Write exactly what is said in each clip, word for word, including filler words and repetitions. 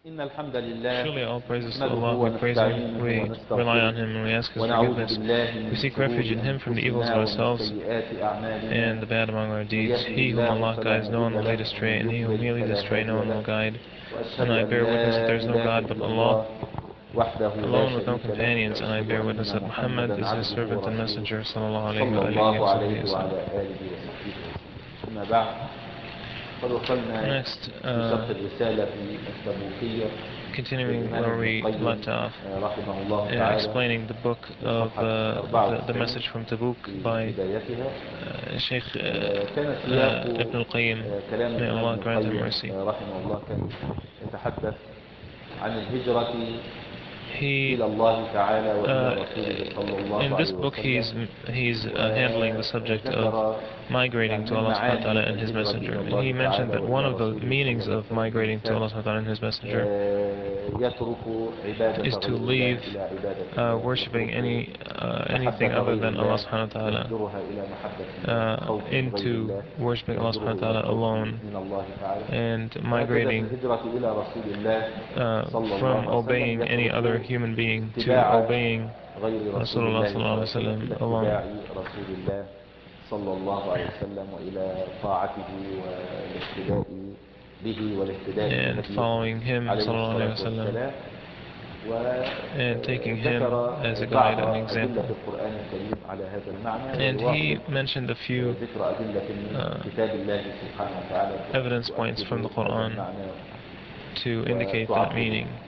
إن الحمد لله Surely all praises to نحمده Allah, we praise Him, ونستعينه we rely ونستغفره on Him, and we ask His ونعوذ forgiveness. بالله We من seek شرور refuge in Him from the evils of أنفسنا ومن ourselves سيئات أعمالنا and the bad among our من deeds. يهده He whom الله Allah فلا guides, no one will مضل lead له astray, ومن and He whom He يضلل leads فلا astray, no هادي one له will guide. وأشهد And I أن bear witness that لا there is no إله God but إلا Allah, الله وحده لا alone with no شريك له companions, and I وأشهد bear witness أن that Muhammad محمدا is His عبده servant and ورسوله messenger, sallallahu alayhi صلى wa alihi الله wa sahbihi عليه wa sallam. وعلى آله وصحبه وسلم. أما بعد قد وصلنا Next, في شرح uh, الرسالة التبوكية continuing للإمام where ابن we القيم left off, رحمه الله uh, تعالى explaining the book في of صفحة uh, the, the أربعة وتسعين message from Tabuk في by بدايتها. uh, Sheikh uh, كان uh, سياق Ibn al-Qayyim, كلام may الإمام Allah ابن grant him القيم mercy. رحمه الله كان يتحدث عن الهجرة He إلى الله تعالى وإلى uh, رسوله صلى in الله this عليه book he's وسلم he's uh, handling the subject of وذكر migrating يعني to من Allah subhanahu wa ta'ala معاني and His الهجرة messenger. إلى And he الله mentioned تعالى that one وإلى of the رسوله صلى meanings الله of عليه وسلم أن migrating to الإنسان Allah subhanahu wa ta'ala and His messenger يترك عبادة is to غير الله leave إلى عبادة uh, الله، worshipping يترك any uh, anything محبة other غير than Allah الله subhanahu wa ta'ala يهجرها إلى محبة الله، uh, خوف غير into الله worshipping Allah يهجره subhanahu wa إلى ta'ala الخوف alone, من الله تعالى. and وهكذا في migrating الهجرة إلى رسول الله uh, صلى الله from عليه وسلم obeying any other يترك human being to اتباع obeying غير رسول Rasulullah الله صلى sallallahu الله alaihi عليه وسلم إلى wasallam alone, اتباع رسول الله صلى الله عليه وسلم وإلى طاعته والاهتداء به والاهتداء and بهديه following him عليه sallallahu alaihi الصلاة wasallam والسلام. and taking him وذكر as a guide بعض and أدلة example. القرآن الكريم على هذا المعنى، And ويواصل he mentioned a few ذكر أدلة من uh, كتاب الله سبحانه وتعالى evidence points تؤكد from the هذا Quran المعنى to indicate that وتعضده. meaning.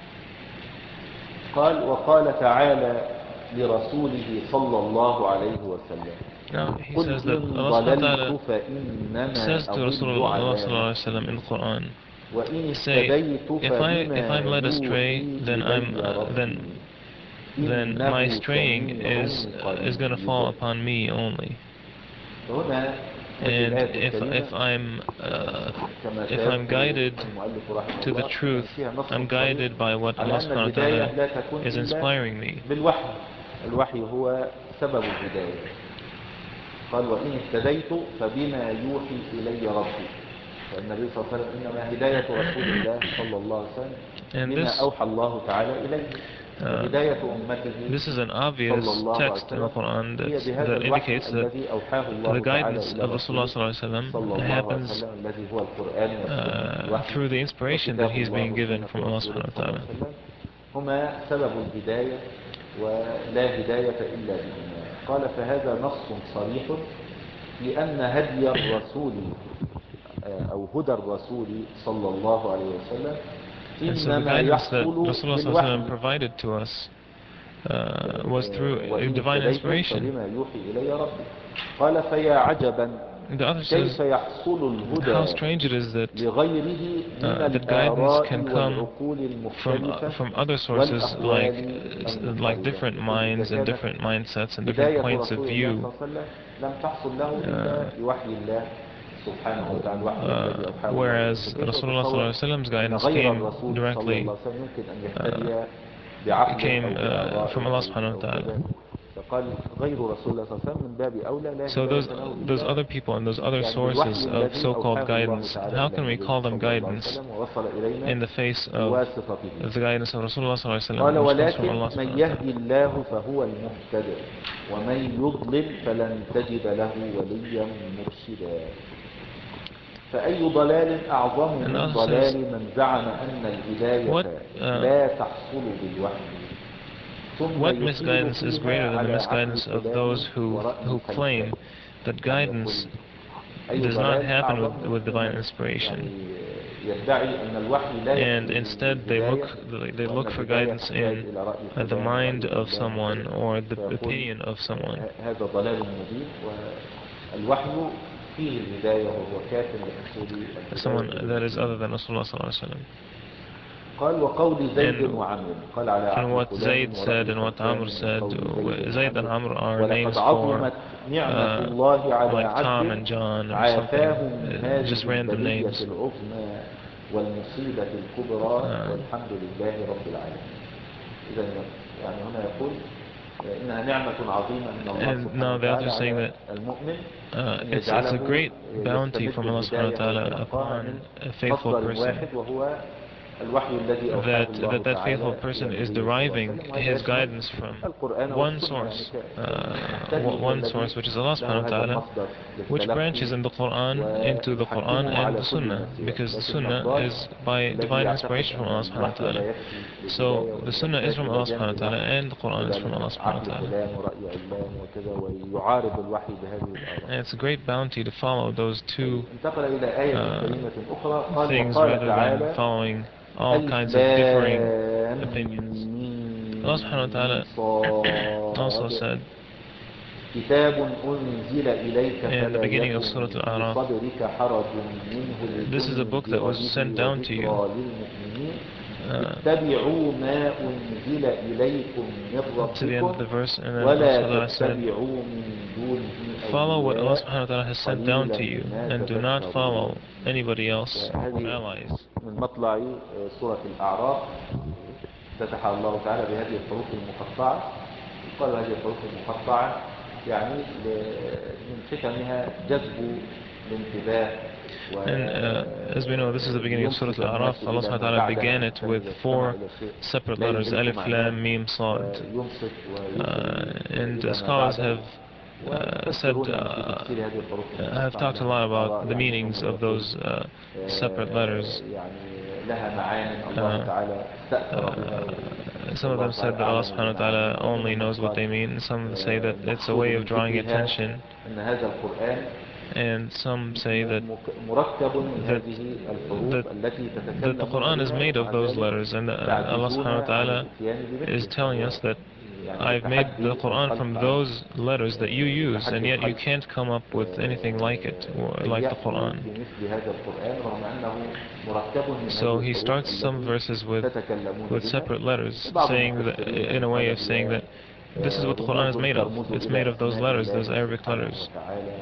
قال وقال تعالى لرسوله صلى الله عليه وسلم Now he قل says that إن Allah subhanahu wa ta'ala ضللت فإنما says to أضل Rasulullah على sallallahu alaihi wasallam نفسي in the Quran, وإن say, اهتديت if I if فبما I'm led astray, يوحي then I'm إلي uh, then ربي then my إنه straying سميع is uh, is going to fall قريب. upon me only. فهنا هذه And الآية if الكريمة if I'm uh, كما if I'm سيذكر guided المؤلف رحمه to the الله أن truth, فيها نص I'm صريح guided by what على Allah أن subhanahu wa الهداية ta'ala لا تكون is إلا inspiring me. بالوحي. الوحي هو سبب الهداية. قال وإن اهتديت فبما يوحي إلي ربي. فالنبي صلى الله عليه وسلم إنما هداية رسول الله صلى الله عليه وسلم And بما this أوحى الله تعالى إليه. uh, وهداية أمته this is an صلى obvious الله عليه text in the وسلم Quran هي that بهذا that الوحي indicates that الذي أوحاه the الله تعالى guidance إلى of رسوله Rasulullah sallallahu alaihi صلى wasallam الله عليه happens وسلم الذي هو القرآن والسنة uh, الوحي through the inspiration that وكتاب he's الله being given وسنة from Allah رسوله subhanahu صلى wa الله ta'ala. عليه وسلم هما سبب الهداية ولا هداية إلا بهما. قال فهذا نص صريح في أن هدي الرسول أو هدى الرسول صلى الله عليه وسلم And so the إنما guidance that يحصل Rasulullah sallallahu alaihi بالوحي. wasallam provided to us uh, was through uh, وإن divine اهتديت inspiration. فبما يوحي إلي ربي. قال فيا عجبا The other كيف says, يحصل how الهدى strange it is that لغيره من uh, that guidance الآراء can come والعقول from uh, المختلفة from other sources, like والأهوال like المضطربة. different يقول إذا minds and كانت different mindsets and different هداية points of رسول الله صلى view. الله عليه وسلم لم تحصل له إلا Uh, بوحي الله سبحانه وتعالى، الوحي uh, الذي أوحاه الله إليه. whereas فكيف Rasulullah يتصور sallallahu alaihi wasallam's أن guidance غير came الرسول صلى directly الله عليه وسلم يمكن أن uh, يهتدي بعقله أو came uh, بآرائه from Allah أو subhanahu أو wa ta'ala. كذا؟ فقال غير رسول الله صلى الله عليه وسلم من باب أولى لا So those هداية له those إلا other people and those other يعني بالوحي sources of الذي so-called أوحاه الله guidance, تعالى how إلى can we النبي call them صلى الله عليه guidance وسلم ووصل إلينا in the face of, بواسطته. of the guidance of Rasulullah sallallahu alaihi قال wasallam, which comes from ولكن Allah من subhanahu wa يهدي ta'ala? الله فهو المهتدى ومن يضلل فلن تجد له وليا مرشدا. فأي ضلال أعظم And من Allah ضلال says, من زعم أن الهداية what uh, لا تحصل بالوحي ثم what يحيل misguidance is فيها greater than the على عقل misguidance of فلان those who ورأي who فلان. claim that يعني يقول guidance أي does not ضلال happen أعظم with, with divine من inspiration, يعني يدعي أن الوحي لا and يكفي instead they look للهداية they وأن look for الهداية guidance تحتاج in إلى رأي uh, the فلان ورأي mind of فلان وكذا. someone or the فيقول opinion of someone, هذا ضلال مبين والوحي فيه الهداية وهو كاف لحصول الهداية someone that is للمؤمنين. other than Rasulullah sallallahu alaihi wasallam. قال وقول زيد And وعمرو قال على and عقل what فلان Zayd said ورأي and what فلان Amr said, وقول زيد Zayd and وعمرو Amr are ولقد names for عظمت نعمة uh, الله على like Tom عبد and John or something, عافاه من uh, هذه just random البلية names. العظمى والمصيبة الكبرى Uh, والحمد لله رب العالمين. إذا يعني هنا يقول إنها نعمة عظيمة من الله and سبحانه now the author وتعالى is saying على that المؤمن uh, أن it's it's a يجعله great bounty يستمد from Allah subhanahu الهداية wa أو ta'ala يتلقاها من upon a faithful مصدر person واحد وهو الوحي الذي أوحاه that الله that, that faithful تعالى person إلى is النبي صلى الله عليه deriving وسلم، وهذا his يشمل guidance from القرآن one والسنة، يعني source, ك- uh, كالمحتج one الذي source, which is Allah subhanahu له wa هذا ta'ala, المصدر which للتلقي branches in the Quran into the Quran ونحكمه and على the كل من Sunnah, سواه. because the لكن Sunnah الضال is by الذي divine يعتقد inspiration from أن Allah subhanahu wa الوحي لا ta'ala. يكفي So للهداية the وأنه Sunnah is يحتاج from إلى Allah subhanahu جانب wa ta'ala آخر، and the Quran is يبقى from لنا Allah subhanahu عقل wa ta'ala. فلان ورأي علان وكذا، ويعارض الوحي بهذه الآراء. And it's a great bounty to follow those two انتقل إلى آية uh, كريمة أخرى، قال things وقال rather than تعالى following all ألف kinds of differing لام opinions. Allah subhanahu wa ميم ta'ala also صاد said كتاب أنزل إليك in the فلا beginning of يكن Surah في Al-A'raf, صدرك حرج منه this is a book that لتنذر was به sent down to you. وذكرى للمؤمنين Uh, اتبعوا ما أنزل إليكم من to the end ربكم of the verse, and then ولا also Allah said, تتبعوا من دونه follow what Allah أولياء subhanahu wa ta'ala has sent down قليلا to you, ما and do not تذكرون. follow anybody else or هذه allies. من مطلع سورة الأعراف فتح الله تعالى بهذه الحروف المقطعة. قال هذه الحروف المقطعة يعني من حكمها جذب الانتباه، And uh, as we know, this is the beginning of Surah ويمسك الناس Al-A'raf. Allah إلى subhanahu wa ما ta'ala بعدها. began it الإنسان with إذا استمع four إلى شيء separate لا letters, يدرك Alif, معناه Lam, Mim, Sad. يمسك ويصغي Uh, and إلى uh, ما scholars بعده. have uh, said, ومفسرون في uh, تفسير هذه الحروف have المقطعة talked a لهم lot آراء، about the يعني meanings منهم of يقول those uh, separate letters. يعني لها معان الله Uh, تعالى استأثر بها، uh, some of والله them said تعالى that Allah أعلم subhanahu wa بمعانيها. ta'ala only ومنهم من knows what قال they mean. Some say that it's a المقصود way of من drawing ذكرها attention. أن هذا القرآن And some say that مركب من that هذه الحروف that التي that the تتكلمون Quran is بها، made of ومع those ذلك letters, and uh, Allah تعجزون subhanahu wa عن ta'ala الاتيان is بمثله. telling فهو us that يعني I've made يتحدي the Quran الخلق from عن those letters that you use, and يتحدي yet you الخلق can't come up with anything like it, or أن like the يأتوا Quran. بمثل هذا القرآن رغم أنه مركب من So هذه he الحروف starts some التي verses with تتكلمون with بها. separate letters, بعض saying that, المفسرين in a أن way هذه of saying هي that this is what the Quran is رموز made of. ترمز It's made إلى of those أسماء letters, those الله Arabic سبحانه letters. وتعالى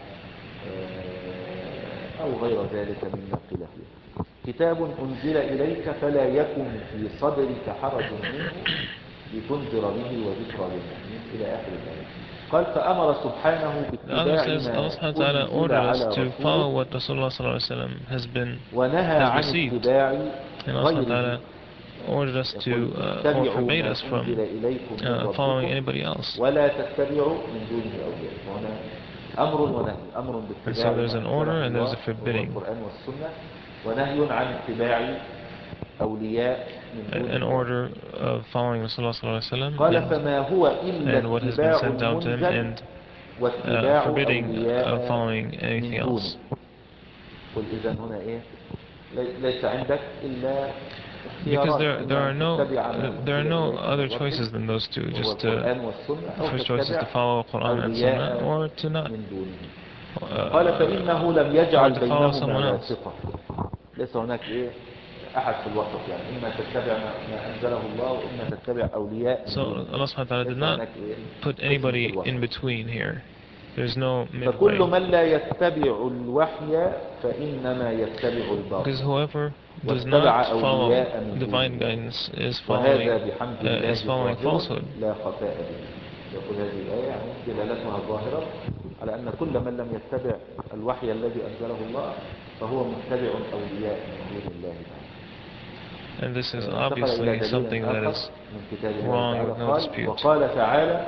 أو غير ذلك مما قيل فيه. كتاب أنزل إليك فلا يكن في صدرك حرج منه لتنذر به وذكرى للمؤمنين إلى آخر الآية. قال فأمر سبحانه The author باتباع says Allah ما subhanahu wa ta'ala أنزل ordered us على to رسوله follow what Rasulullah sallallahu alaihi wasallam has been ونهى has عن received. اتباع And Allah subhanahu wa غيره. ta'ala ordered us يقول to, uh, or اتبعوا forbade ما us أنزل from إليكم من uh, following ربكم anybody else. ولا تتبعوا من دونه أولياء. هنا أمر ونهي. أمر And باتباع so there's ما an order أنزله and there's الله a وهو forbidding. القرآن والسنة، ونهي عن اتباع أولياء من دون An الله. order of following Rasulullah sallallahu alaihi wasallam قال and فما هو إلا and what has been اتباع sent down to him, المنزل and uh, واتباع forbidding of أولياء following anything من دونه. else. قل إذن هنا إيه؟ لي- ليس عندك إلا Because اختيارات، there there إما are أن no تتبع ما uh, there are أنزل no إليك من other ربك choices than those two. وهو Just uh, القرآن والسنة، the أو first choice is تتبع to follow Quran and Sunnah, أولياء or to not, من دونه. قال فإنه uh, لم or يجعل to follow بينهما someone else. واسطة. ليس هناك إيه أحد في الوسط، يعني إما تتبع ما ما أنزله الله وإما تتبع أولياء من So دونه. Allah subhanahu wa ta'ala did ليس not هناك إيه put قسم في anybody in الوسط. between here. There's no فكل midway. من لا يتبع الوحي فإنما يتبع Because الباطل whoever does not واتبع follow أولياء من دون divine الله guidance is وهذا following بحمد uh, الله is following ظاهر falsehood. لا خفاء به. يقول هذه الآية يعني دلالتها ظاهرة على أن كل من لم يتبع الوحي الذي أنزله الله فهو متبع أولياء من دون الله تعالى. And this is انتقل إلى obviously دليل something that آخر is من كتاب الله wrong تعالى. with no قال dispute. وقال تعالى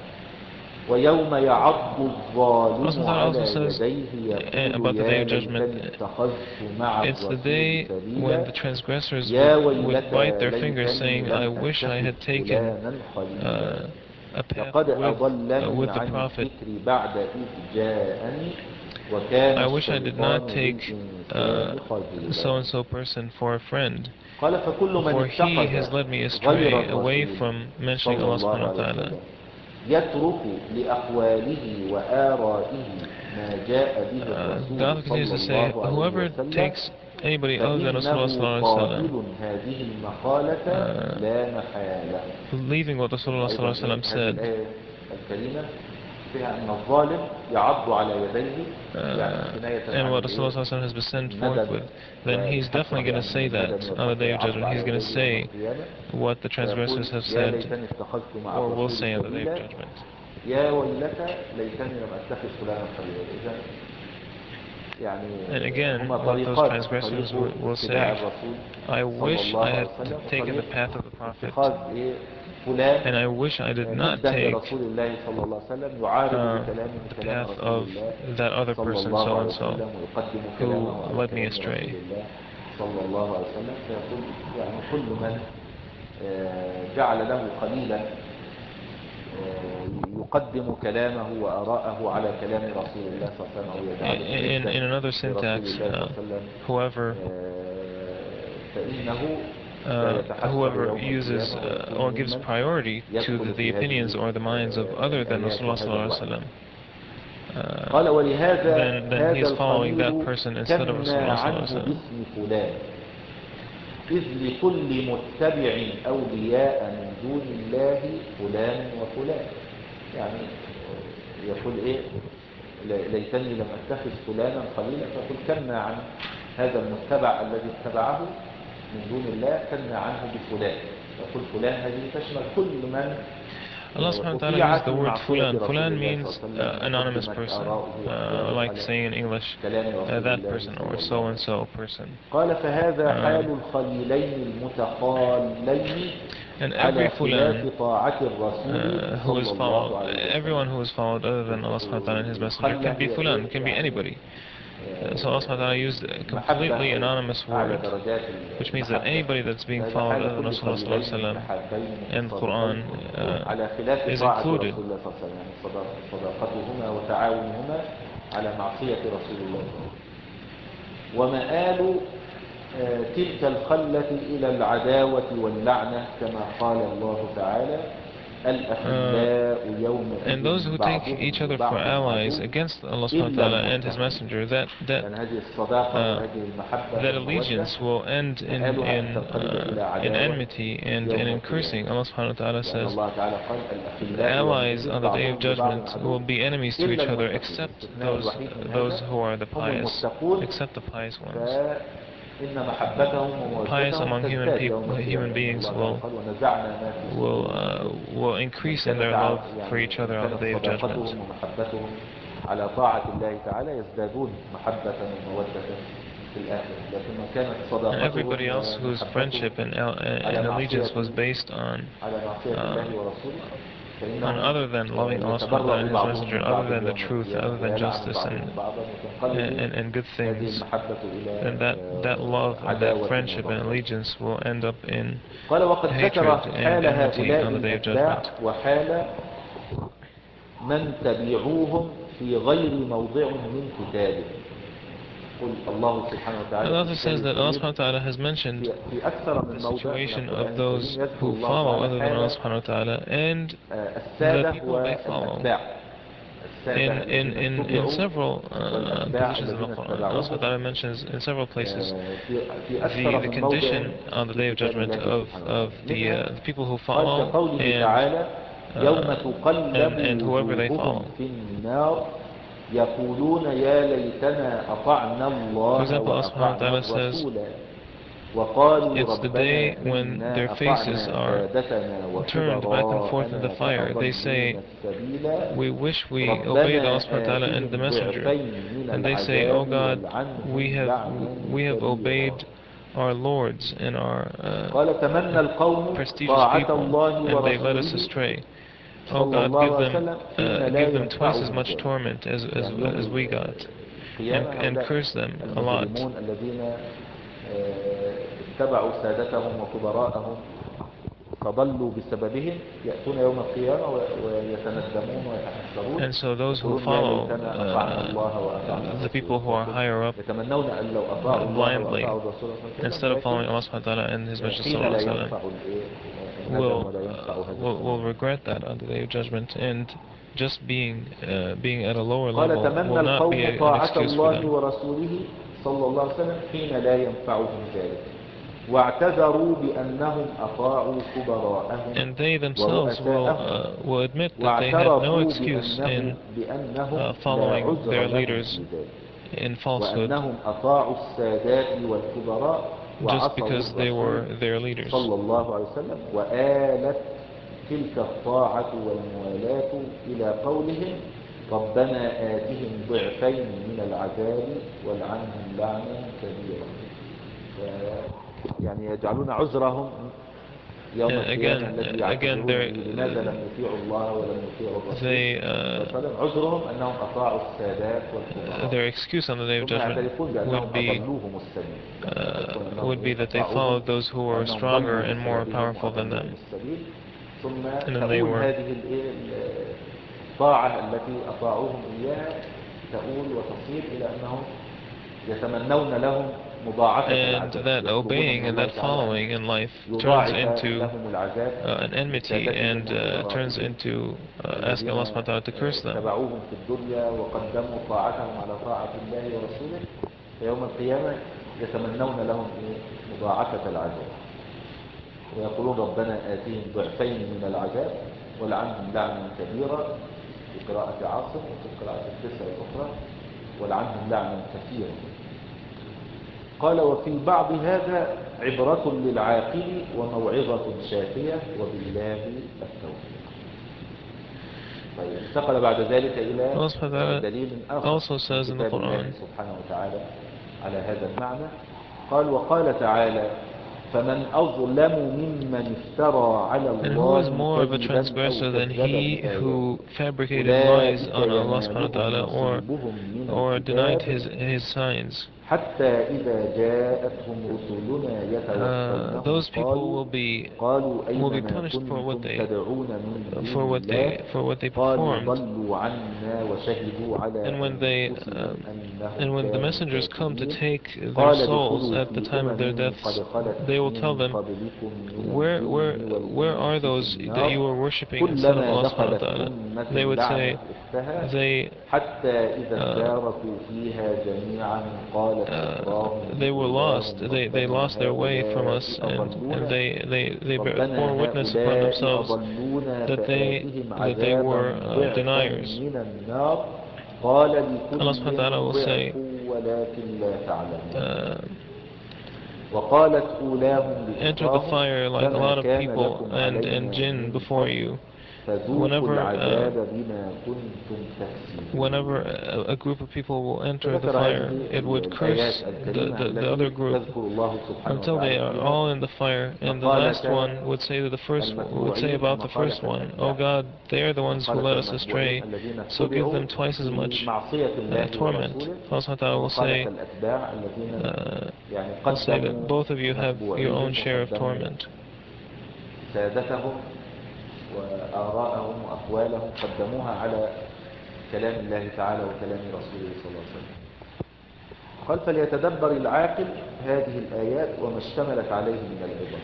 ويوم يعض Allah الظالم subhanahu wa ta'ala also على says يديه uh, يقول about the day يا of judgment, ليتني اتخذت مع it's the الرسول day when سبيلا the transgressors يا would, would bite ويلتى their fingers ليتني saying, لم I wish I أتخذ had taken فلانا خليلا uh, a path لقد with, uh, أضلني with the عن Prophet. الذكر بعد إذ جاءني وكان I wish I did not الشيطان take uh, للإنسان خذولا. so-and-so person for a friend, قال فكل من for he اتخذ has led me غير astray away الرسول from mentioning صلى Allah الله subhanahu wa عليه ta'ala. وسلم يترك لأقواله وآرائه ما جاء به Uh, the الرسول author continues صلى to say, الله عليه whoever وسلم takes anybody other than Rasulullah فإنه sallallahu alaihi wasallam, قائل هذه المقالة uh, لا محالة. believing what Rasulullah أيضا sallallahu alaihi إيه wasallam هذه said, الآية الكريمة فيها أن الظالم يعض على يديه، يعني uh, كناية and عن what الإيه Rasulullah sallallahu alaihi wasallam has been sent forth الندم with, then he's والحسرة، definitely going to يعني من say الندم that on the والحسرة day of يعض judgment. He's على going to يديه يوم say القيامة what the فيقول transgressors have يا said, ليتني اتخذت مع or will الرسول say on the day of سبيلا judgment. يا ويلتى ليتني لم أتخذ فلانا خليلا. إذا يعني And again, هما what those طريقان، transgressors طريق will, will اتباع say, الرسول I صلى wish الله I عليه had وسلم، taken the وطريق path of the Prophet, اتخاذ إيه فلان and I wish I did not ندا take لرسول الله صلى الله عليه وسلم، يعارض uh, بكلامه the كلام path رسول of الله that other صلى person, الله so عليه and so, وسلم، ويقدم who كلامه على led me كلام رسول astray. الله صلى الله عليه وسلم. فيقول يعني كل من جعل له خليلا يقدم كلامه وآراءه على كلام رسول الله صلى الله عليه وسلم، أو يجعله In, ندا in another لرسول syntax, الله صلى الله uh, عليه وسلم، whoever فإنه لا uh, يتحسر whoever يوم uses القيامة uh, ويكون or gives ممن priority to the, يدخل the في opinions هذه or the minds of other than الآيات Rasulullah وهذا sallallahu alaihi الوعد. wasallam, قال uh, ولهذا then then he هذا is following that الخليل person instead of كنى Rasulullah sallallahu alaihi عنه wasallam. باسم فلان، إذ لكل متبع أولياء من دون الله فلان وفلان. يعني يقول إيه ليتني لم أتخذ فلانا خليلا، فيقول كنى عن هذا المتبع الذي اتبعه من دون الله، كنى عنه بفلان. يقول فلان هذه تشمل كل من Allah subhanahu wa ta'ala used أطيعت the من word معصية fulan. رسول Fulan الله صلى means الله عليه uh, وسلم، anonymous وقدمت person, آراؤه uh, وأقواله like على saying in English, كلام uh, رسول that الله person صلى or الله so عليه and وسلم. so person. قال فهذا حال Um, الخليلين المتخالين and every على خلاف fulan طاعة الرسول uh, who is صلى الله followed, عليه everyone وسلم. who is followed other than Allah subhanahu wa ta'ala and His Messenger الخلة can be هي fulan, إيه؟ can be يعني anybody. Uh, so Allah subhanahu wa ta'ala used a محبة completely أو anonymous أعلى word, درجات which means that المحبة. anybody that's being هذا followed حال other than كل Rasulullah sallallahu خليلين alaihi wasallam متحابين and the متصادقين Quran uh, على خلاف is طاعة included. رسول الله صلى الله عليه وسلم، يعني صداق- صداقتهما وتعاونهما على معصية رسول الله صلى الله عليه وسلم. ومآل آه، تلك الخلة إلى العداوة واللعنة، كما قال الله تعالى Uh, الأخلاء and يومئذ those who take بعضهم each other for لبعض allies عدو against Allah subhanahu wa إلا ta'ala and His المتقين. Messenger, that that يعني هذه الصداقة uh, وهذه المحبة that والمودة allegiance will end in مآلها أن in تنقلب uh, إلى in عداوة enmity and يوم and in القيامة، cursing. Allah subhanahu wa ta'ala لأن says الله تعالى قال the الأخلاء allies يومئذ on the day of بعضهم لبعض judgment عدو will be enemies to إلا each other, المتقين. except الاستثناء those الوحيد من uh, those هذا who are the هم pious, المتقون، except the pious ones. فإن محبتهم The pious ومودتهم among human تزداد يوم people, القيامة، human لأن beings الله تعالى will قال ونزعنا ما في will صدورهم من uh, غل. will من increase in كانت their love for يعني each من other on the كانت day of judgment. صداقتهم ومحبتهم على طاعة الله تعالى يزدادون محبة ومودة في الآخرة، لكن من كانت And صداقتهم everybody else whose ومحبتهم friendship and, al- على and allegiance was معصية based on على معصية uh, الله ورسوله، on فإنهم other than loving Allah subhanahu wa ta'ala يتبرأ and His بعضهم Messenger, من other بعض than the يوم truth, القيامة other than ويلعن justice بعضهم and بعضا، and, وتنقلب and, and good هذه things, المحبة إلى then that, that love and that عداوة friendship and وبغضاء. allegiance will end up in قال وقد ذكر hatred and حال enmity هؤلاء on the day of الأتباع judgment. وحال من تبعوهم في غير موضع من كتابه. قل الله سبحانه وتعالى And في also كتابه says that Allah الكريم subhanahu wa ta'ala has mentioned في في أكثر the من موضع من situation القرآن of الكريم those يذكر who الله follow تعالى other than Allah حال subhanahu wa ta'ala and the السادة people they follow والأتباع. السادة in in الذين in in اتبعوا several uh, والأتباع positions in the الذين Quran. Allah subhanahu wa اتبعوهم ta'ala mentions in several places في في the أكثر the من موضع condition on the في day of كتاب judgment الله of سبحانه of وتعالى. the منها uh, the people who قال follow كقوله and تعالى يوم uh, تقلب and and whoever they وجوههم follow. في النار يقولون يا ليتنا أطعنا For الله example, Allah subhanahu wa وأطعنا ta'ala says الرسول وقالوا it's the ربنا day when their إنا faces أطعنا are سادتنا turned back and forth in the وكبراءنا fire. They فأضلونا say, السبيلا we wish we obeyed Allah ربنا subhanahu wa ta'ala and the آتهم Messenger. ضعفين من And they say, oh العذاب God, we والعنهم have لعنا we have كبيرا. obeyed our lords and our قال uh, تمنى القوم prestigious طاعة people, الله and they led us ورسوله astray. Oh صلى God, الله give عليه them وسلم حين uh, لا give them twice as ينفعهم much ذلك. torment as as, يعني يوم as we got, and القيامة and هؤلاء curse them a lot. المجرمون الذين اتبعوا سادتهم وكبراءهم فضلوا بسببهم يأتون يوم القيامة ويتندمون ويتحسرون And so those who يقولون يا follow ليتنا أطعنا الله وأطعنا uh, the الرسول. people who are higher up يتمنون أن لو uh, أطاعوا الله blindly, وأطاعوا الرسول صلى الله عليه وسلم، instead of ولكن following Allah subhanahu wa ta'ala and His Messenger حين sallallahu لا alaihi wasallam, ينفع الندم will ولا ينفع uh, هذا will will الكلام. regret that on the day of judgment, and just being uh, being at a lower قال level تمنى will not be القوم a, an طاعة excuse for الله them. ورسوله صلى الله عليه وسلم حين لا ينفعهم ذلك، واعتذروا بأنهم أطاعوا كبراءهم And they themselves will ورؤساءهم، uh, will admit that they had no واعترفوا excuse بأنه in بأنهم uh, لا following عذر their لهم leaders في ذلك، in falsehood وأنهم أطاعوا السادات والكبراء just وعصوا because they الرسول were their leaders. صلى الله عليه وسلم، وآلت تلك الطاعة والموالاة إلى قولهم ربنا آتهم ضعفين من العذاب والعنهم لعنا كبيرا. يعني يجعلون عذرهم يوم And القيامة again, الذي uh, again, يعتذرون به لماذا they're, لم يطيعوا الله ولم يطيعوا uh, الرسول they, صلى الله uh, عليه وسلم. عذرهم أنهم أطاعوا السادات uh, والكبراء، their excuse on the Day of ثم Judgment يعترفون بأنهم would be, أضلوهم السبيل، يعني يعترفون uh, أنهم would be إيه that they أطاعوهم followed those who were وأنهم stronger ضلوا and more بسببهم powerful than وأضلوهم them. السبيل. ثم And then they تؤول were. هذه الإيه الطاعة التي أطاعوهم إياها تؤول وتصير إلى أنهم يتمنون لهم مضاعفة And العذاب، that يطلبون من obeying and الله that تعالى أن following in life turns يضاعف into لهم العذاب uh, an enmity لسادتهم and uh, turns وكبرائهم into uh, asking الذين Allah subhanahu wa ta'ala to curse them. اتبعوهم في الدنيا وقدموا طاعتهم على طاعة الله ورسوله، فيوم القيامة يتمنون لهم مضاعفة العذاب ويقولون ربنا آتهم ضعفين من العذاب ولعنهم لعنا كبيرا في قراءة عاصم وفي قراءة التسع الأخرى ولعنهم لعنا كثيرا. قال وفي بعض هذا عبرة للعاقل وموعظة شافية وبالله التوفيق. طيب انتقل بعد ذلك إلى دليل آخر also من says in the كتاب الله Quran, سبحانه وتعالى على هذا المعنى. قال وقال تعالى فمن أظلم ممن افترى على and who is الله more of a كذبا أو transgressor than كذب he بآياته who fabricated lies أولئك on Allah subhanahu wa ينالهم ta'ala or نصيبهم من or denied الكتاب his his signs. حتى إذا جاءتهم رسلنا Uh, يتوفونهم those people قالوا will be قالوا will be أينما punished for what كنتم they تدعون من دون for what الله they for what they قالوا performed. ضلوا عنا وشهدوا على And when they أنفسهم um, أنهم and when the كانوا messengers come to كافرين take their قال souls ادخلوا at the في time of their أمم deaths, قد خلت they will tell من them, قبلكم من where where الجن where are والإنس في those that النار you were worshipping instead of كلما Allah subhanahu دخلت wa ta'ala? أمة They would لعنت say أختها they حتى إذا uh, اداركوا فيها جميعا قالت uh, أخراهم they were lost. لأولاهم They they ربنا lost their way from هؤلاء us, and and أضلونا they they they ربنا bore witness upon هؤلاء themselves أضلونا that they فآتهم that they عذابا were uh, ضعفا deniers. من النار قال Allah subhanahu لكل wa ta'ala will ضعف say, ولكن لا تعلمون uh, وقالت أولاهم enter the لأخراهم fire like a فما lot of كان people لكم and علينا and jinn من before فضل you. فذوقوا Whenever uh, العذاب بما كنتم whenever تكسبون. a, a group of people will enter the فذكر fire, هذه it would الآيات curse the, الكريمة the, the other التي group يذكر الله سبحانه until they وتعالى are فيها all in the fire. And the last مقالة one would say to the first would say المتبوعين about the ومقالة first one, "Oh الأتباع. God, they are the ones who مقالة led us المتبوعين astray, الذين so give اتبعوا them twice as في much معصية uh, الله torment." ورسوله، Allah subhanahu wa ta'ala will ومقالة say, الأتباع الذين uh, يعني will say that قدموا both of you have your متبوعيهم own share of وقدموا torment. سادتهم وآراءهم وأقوالهم قدموها على كلام الله تعالى وكلام رسوله صلى الله عليه وسلم. قال فليتدبر العاقل هذه الآيات وما اشتملت عليه من العبر.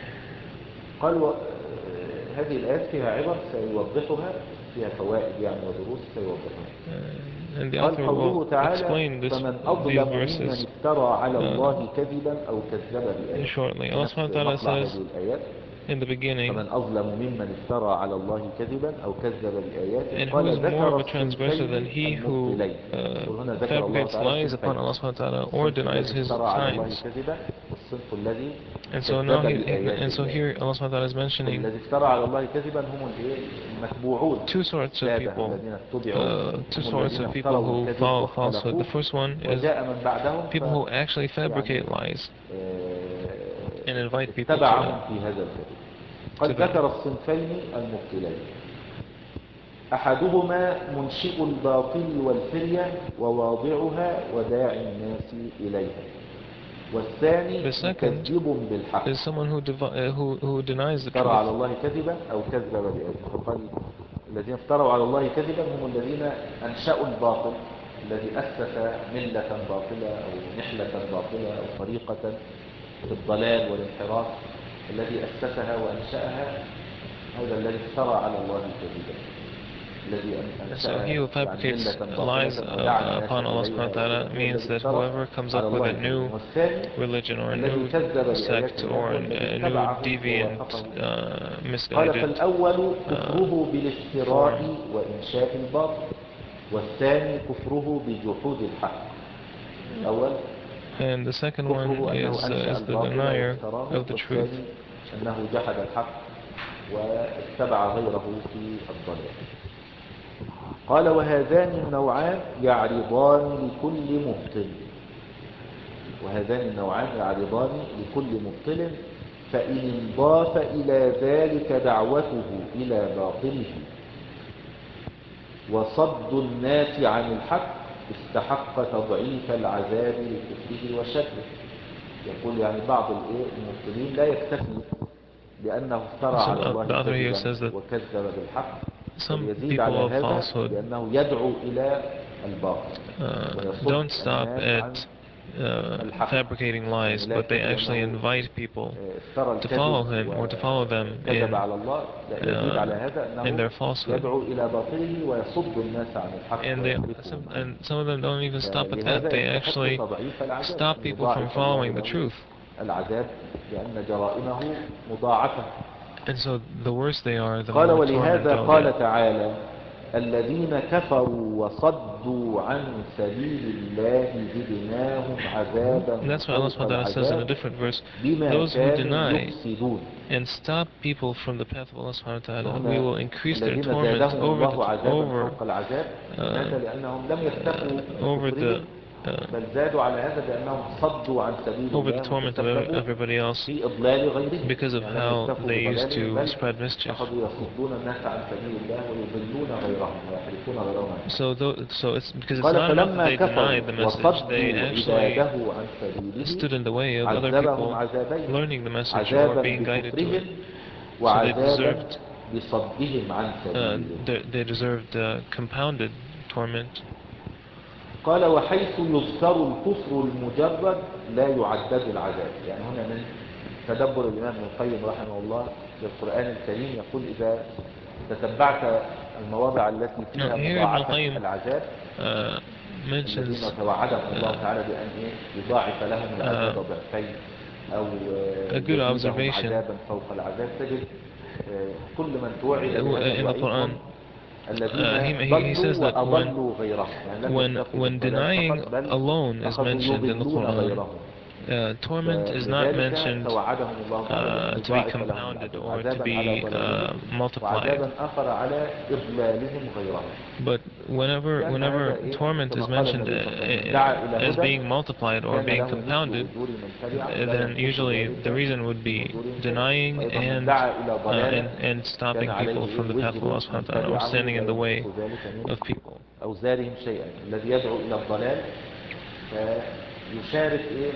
قال و... هذه الآيات فيها عبر سيوضحها، فيها فوائد يعني ودروس سيوضحها. Uh, and the قال author will قوله تعالى explain this, فمن these أظلم ممن verses افترى على uh, الله كذبا أو كذب بآيات. shortly. في Allah نفس subhanahu wa ta'ala مطلع says هذه الآيات in the beginning, فمن أظلم ممن افترى على الله كذبا أو كذب بآياته. and who قال is more of ذكر a transgressor than الصنفين he who المبطلين. uh, وهنا ذكر الله fabricates تعالى lies صنفين: upon Allah subhanahu wa ta'ala or الصنف denies الذي his افترى على الله signs. كذبا، والصنف الذي And so now كذب he, he بآيات and so الله. here Allah subhanahu wa ta'ala is mentioning والذي افترى على الله كذبا هم المتبوعون، two sorts of السادة people, الذين اتبعوا، uh, two هم sorts الذين of people افتروا who الكذب follow falsehood. واختلقوه، The first one is وجاء من بعدهم ف people who actually يعني fabricate lies and invite people to اتبعهم it, في هذا الكذب. to قد them. ذكر الصنفين المبطلين: أحدهما منشئ الباطل والفرية وواضعها وداعي الناس إليها، والثاني The second مكذب بالحق is someone who, devi- uh, who, who denies the افترى truth. على الله كذبا أو كذب بآياته. فقال الذين افتروا على الله كذبا هم الذين أنشأوا الباطل الذي أسس ملة باطلة أو نحلة باطلة أو طريقة في الضلال والانحراف، الذي أسسها وأنشأها هذا الذي افترى على الله كذبا، الذي And so أنشأ he who يعني fabricates ملة lies باطلة ودعا uh, الناس upon Allah إليها subhanahu wa ta'ala وكذا هو means الذي that افترى whoever comes على up with الله a كذبا. new والثاني religion or a الذي new كذب بآيات sect الله or an, والذي a new اتبعه deviant, ووافقه. uh, قال misguided فالأول uh, كفره بالافتراء form. وإنشاء الباطل، والثاني كفره بجحود الحق. الأول And the second one كفره أنه is, uh, أنشأ is the الباطل denier وافتراه، of the truth. والثاني أنه جحد الحق واتبع غيره في الضلال. قال وهذان النوعان يعرضان لكل مبطل وهذان النوعان يعرضان لكل مبطل فإن انضاف إلى ذلك دعوته إلى باطله وصد الناس عن الحق استحق تضعيف العذاب لكفره وشره. يقول يعني بعض المبطلين لا يكتفي بأنه افترى So على uh, the الله author here كذبا says that وكذب بالحق، some يزيد على people of هذا falsehood بأنه يدعو إلى الباطل uh, ويصد don't stop الناس عن at uh, الحق. fabricating يعني lies, لا but they يكتفي actually بأنه invite people افترى to الكذب follow him or to follow them وكذب in على الله، لا يزيد على uh, هذا in أنه their falsehood. يدعو إلى باطله ويصد الناس عن الحق And they ويحرفهم some, عنه. and some of them don't even stop at that. فلهذا They يستحق actually تضعيف العذاب stop أن people from يضاعف الله following the له truth. العذاب لأن جرائمه مضاعفة. And so the worse they are, the قال more torment ولهذا they'll get. قال تعالى الذين كفروا وصدوا عن سبيل الله زدناهم عذابا And that's why Allah فوق subhanahu wa ta'ala says in a العذاب different verse, بما those who كانوا deny يفسدون. and stop people from the path of Allah subhanahu wa ta'ala, we فهنا will increase their الذين torment زادهم over the الله عذابا over فوق العذاب، uh, لماذا؟ لأنهم لم يكتفوا uh, over بكفرهم the uh, بل زادوا على هذا بأنهم صدوا عن سبيل over the الله torment of وتسببوا everybody else في إضلال غيرهم. because of يعني لم how يكتفوا they used بضلالهم to بل spread mischief. أخذوا يصدون الناس عن سبيل الله ويضلون غيرهم ويحرفون غيرهم عن الحق. So, th so it's because it's قال not enough that فلما they كفروا denied the message; they وصدوا actually عباده عن سبيله stood in the way of other عذبهم people عذابين، learning the message or عذابا being guided to بكفرهم it. So they وعذابا deserved بصدهم عن uh, سبيله. they, they deserved uh, compounded torment. قال وحيث يذكر الكفر المجرد لا يعدد العذاب. يعني هنا من تدبر الإمام ابن القيم رحمه الله للقرآن الكريم يقول إذا تتبعت المواضع التي Now فيها here Ibn مضاعفة al-Qayyim العذاب uh, الذين mentions توعدهم الله uh, تعالى بأن يضاعف لهم العذاب uh, ضعفين أو a good يزيدهم observation عذابا فوق العذاب، تجد كل من توعد بهذا in the الوعيد هم Quran. الذين Uh, he, he ضلوا says that when وأضلوا غيرهم، يعني لم when يكتفوا when بالضلال denying فقط بل alone is أخذوا mentioned in the يضلون Quran, غيرهم. uh, torment is not فلذلك mentioned توعدهم الله تعالى بأن uh, to be يضاعف لهم compounded العذاب، or to عذابا على be ضلالهم uh, multiplied. وعذابا آخر على إضلالهم غيرهم. But whenever لأن هذا whenever إيه؟ torment كما is قال mentioned uh, النبي صلى الله عليه وسلم من دعا إلى as هدى being multiplied or كان being له مثل compounded, أجور من تبعه uh, ولا then ينقص usually ذلك the reason would من be أجورهم شيء. denying وأيضا من and دعا إلى uh, ضلالة and and كان stopping عليه people إيه؟ from the path of وزر Allah من subhanahu wa ta'ala or تبعه standing لا in the ينقص way ذلك من of people. أوزارهم شيئا. الذي يدعو إلى الضلال فيشارك إيه؟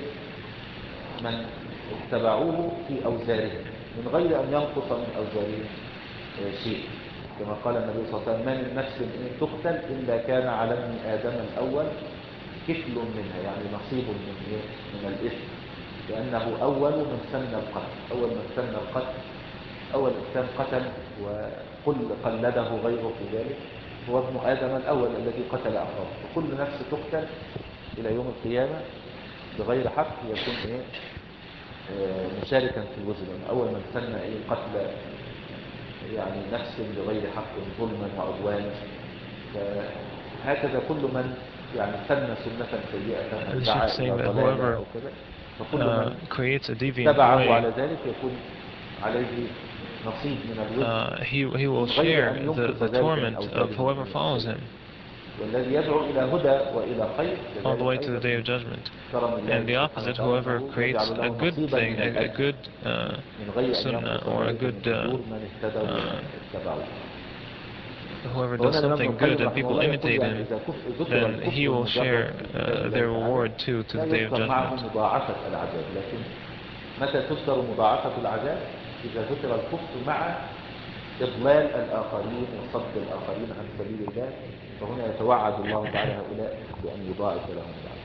من اتبعوه في أوزارهم من غير أن ينقص من أوزارهم شيء، كما قال النبي صلى الله عليه وسلم ما من نفس تقتل إلا كان على ابن آدم الأول كفل منها، يعني نصيب من إيه؟ من الإثم، لأنه أول من سن القتل. أول من سن القتل أول إنسان قتل وقل قلده غيره في ذلك هو ابن آدم الأول الذي قتل أخاه. وكل نفس تقتل إلى يوم القيامة بغير حق يكون إيه؟ آه مشاركا في الوزن. أول من سن إيه؟ قتل يعني نفس بغير حق ظلما وعدوانا. فهكذا كل من يعني سن سنة سيئة أو The Sheikh دعا saying إلى that ضلالة whoever أو كذا فكل uh, من creates a deviant اتبعه على way, ذلك يكون عليه نصيب من الوزن uh, he he will من غير share أن the ينقص the ذلك من torment of أوزارهم whoever follows شيئا. him والذي يدعو إلى هدى وإلى خير all the كذلك way to أيضا the day of من judgment. كرم And الله the سبحانه opposite, وتعالى whoever أنه creates يجعل a له good نصيبا thing, من a, a الأجر good uh, من غير أن sunnah ينقص or a ذلك good, من uh, أجور من اهتدوا uh, ومن اتبعوه. whoever does فهنا الإمام ابن something good القيم and رحمه people الله يقول imitate يعني him, إذا كف- ذكر then he الكفر will المجرد share في كتاب uh, الله their تعالى reward too to لا the day of يذكر معه judgment. مضاعفة العذاب، لكن متى تذكر مضاعفة العذاب؟ إذا ذكر الكفر مع إضلال الآخرين وصد الآخرين عن سبيل الله، فهنا يتوعد الله تعالى هؤلاء بأن يضاعف لهم العذاب.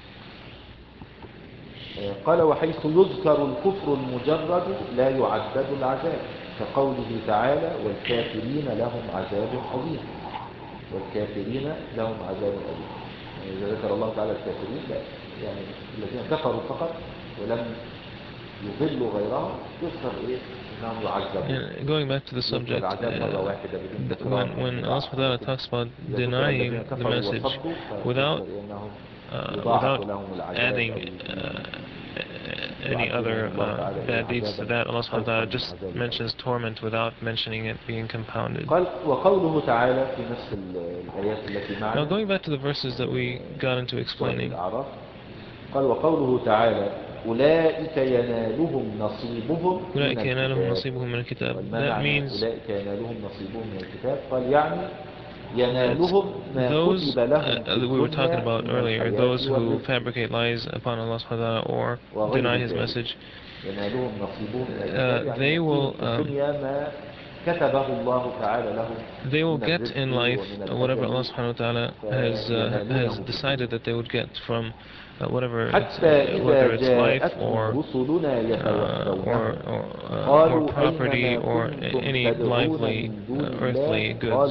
قال وحيث يذكر الكفر المجرد لا يعدد العذاب، كقوله تعالى والكافرين لهم عذاب أليم. والكافرين لهم عذاب أليم، يعني إذا ذكر الله تعالى الكافرين لا يعني الذين كفروا فقط ولم يضلوا غيرهم يذكر إيه؟ إنهم يعذبون. And going back to the يذكر subject, العذاب مرة uh, واحدة بدون th- تكرار when when Allah مضاعفة، subhanahu wa ta'ala لكن talks about إذا ذكر الذين denying the كفروا message وصدوا without فيذكر إنهم uh, يضاعف without لهم العذاب أو adding يزيد uh, any other uh, bad deeds to that, Allah subhanahu wa ta'ala just mentions torment without mentioning it being compounded. قال وقوله تعالى في نفس الآيات التي معنا. Now going back to the verses that we got into explaining. قال وقوله تعالى أولئك ينالهم نصيبهم أولئك ينالهم نصيبهم من الكتاب. That means أولئك ينالهم نصيبهم من الكتاب. قال يعني ينالهم ما those كتب لهم في uh, we were talking الدنيا about من earlier, الحياة those who والرزق fabricate lies upon Allah subhanahu wa ta'ala or deny His message, ينالهم نصيبهم من uh, الكتاب يعني they will في الدنيا ما كتبه الله تعالى لهم. They will get in life whatever Allah subhanahu wa ta'ala has, uh, has decided that they would get from uh, whatever, it's, uh, whether it's life or, uh, or, or uh, more property or any lively uh, earthly goods.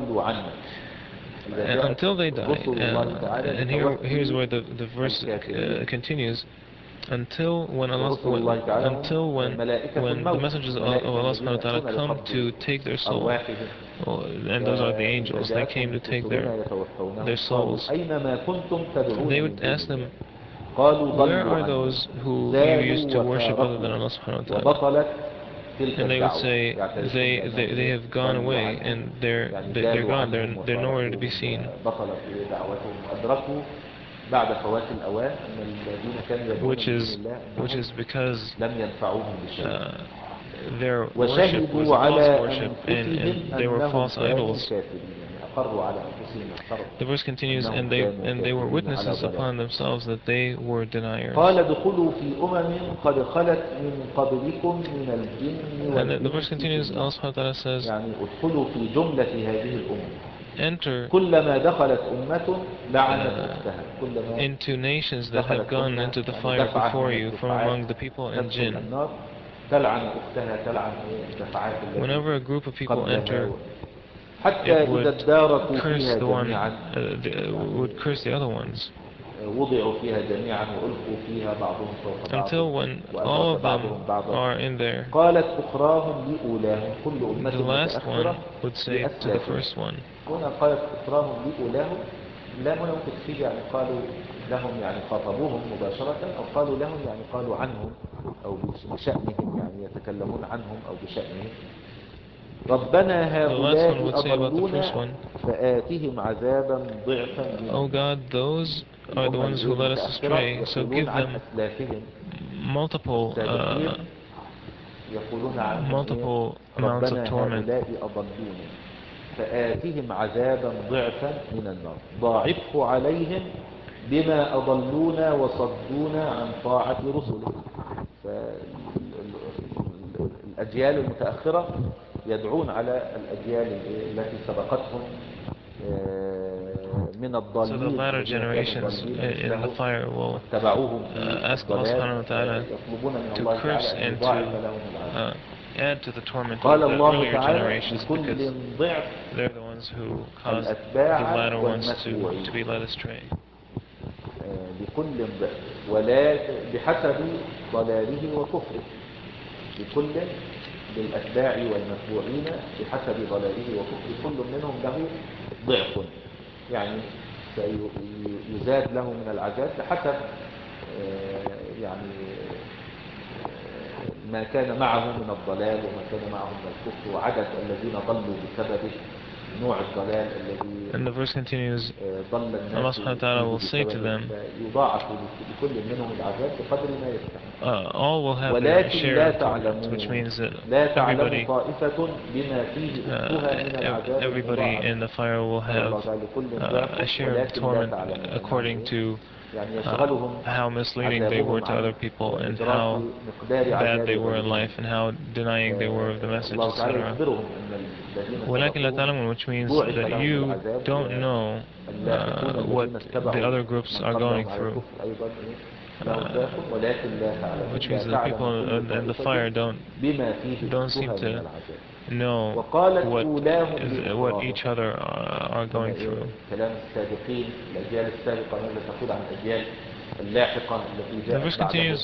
Until they die, uh, and here, here's where the, the verse uh, continues. Until when Allah, when, until when, when the messengers of Allah subhanahu wa ta'ala come to take their soul, oh, and those are the angels, they came to take their, their souls, they would ask them, where are those who you used to worship other than Allah subhanahu wa ta'ala? And they would say, they, they, they have gone away, and they're, they're gone, they're, they're nowhere to be seen. Which is, which is because uh, their worship was false worship, and, and they were false idols. The verse continues, and they, and they were witnesses upon themselves that they were deniers. And the, the verse continues, Allah subhanahu wa ta'ala says, enter uh, into nations that have gone into the fire before you from among the people and jinn. Whenever a group of people enter, it would curse the one, uh, the, would curse the other ones. Until when all of them are in there, the last one would say to the first one. لهم يعني خاطبوهم مباشرة أو قالوا لهم يعني قالوا عنهم أو بشأنهم يعني يتكلمون عنهم أو بشأنهم. ربنا هؤلاء أضلونا فآتهم عذابا ضعفا. Oh God, those are the ones who led us astray, so give them multiple uh, multiple amounts of torment. فآتهم عذابا ضعفا من النار ضاعفه عليهم بما أضلونا وصدونا عن طاعة رسله. فالأجيال المتأخرة يدعون على الأجيال التي سبقتهم من So the latter generations in the fire will uh, ask Allah subhanahu wa ta'ala to curse and to uh, add to the torment of the earlier generations, because they're the ones who caused the latter ones to, to be led astray. بكل ضعف ولا بحسب ضلاله وكفره. بكل للأتباع والمتبوعين بحسب ضلاله وكفره كل منهم له ضعف يعني سيزاد له من العذاب بحسب يعني ما كان معه من الضلال وما كان معه من الكفر وعدد الذين ضلوا بسببه. And the verse continues, Allah subhanahu wa ta'ala will say to them, uh, all will have their share of torment, which means that everybody, uh, everybody in the fire will have uh, a share of torment according to Uh, how misleading they were to other people and how bad they were in life and how denying they were of the message, et cetera. ولكن لا تعلمون, which means that you don't know uh, what the other groups are going through. Uh, which means that the people in, in the fire don't don't seem to know what what each other are, are going through. The verse continues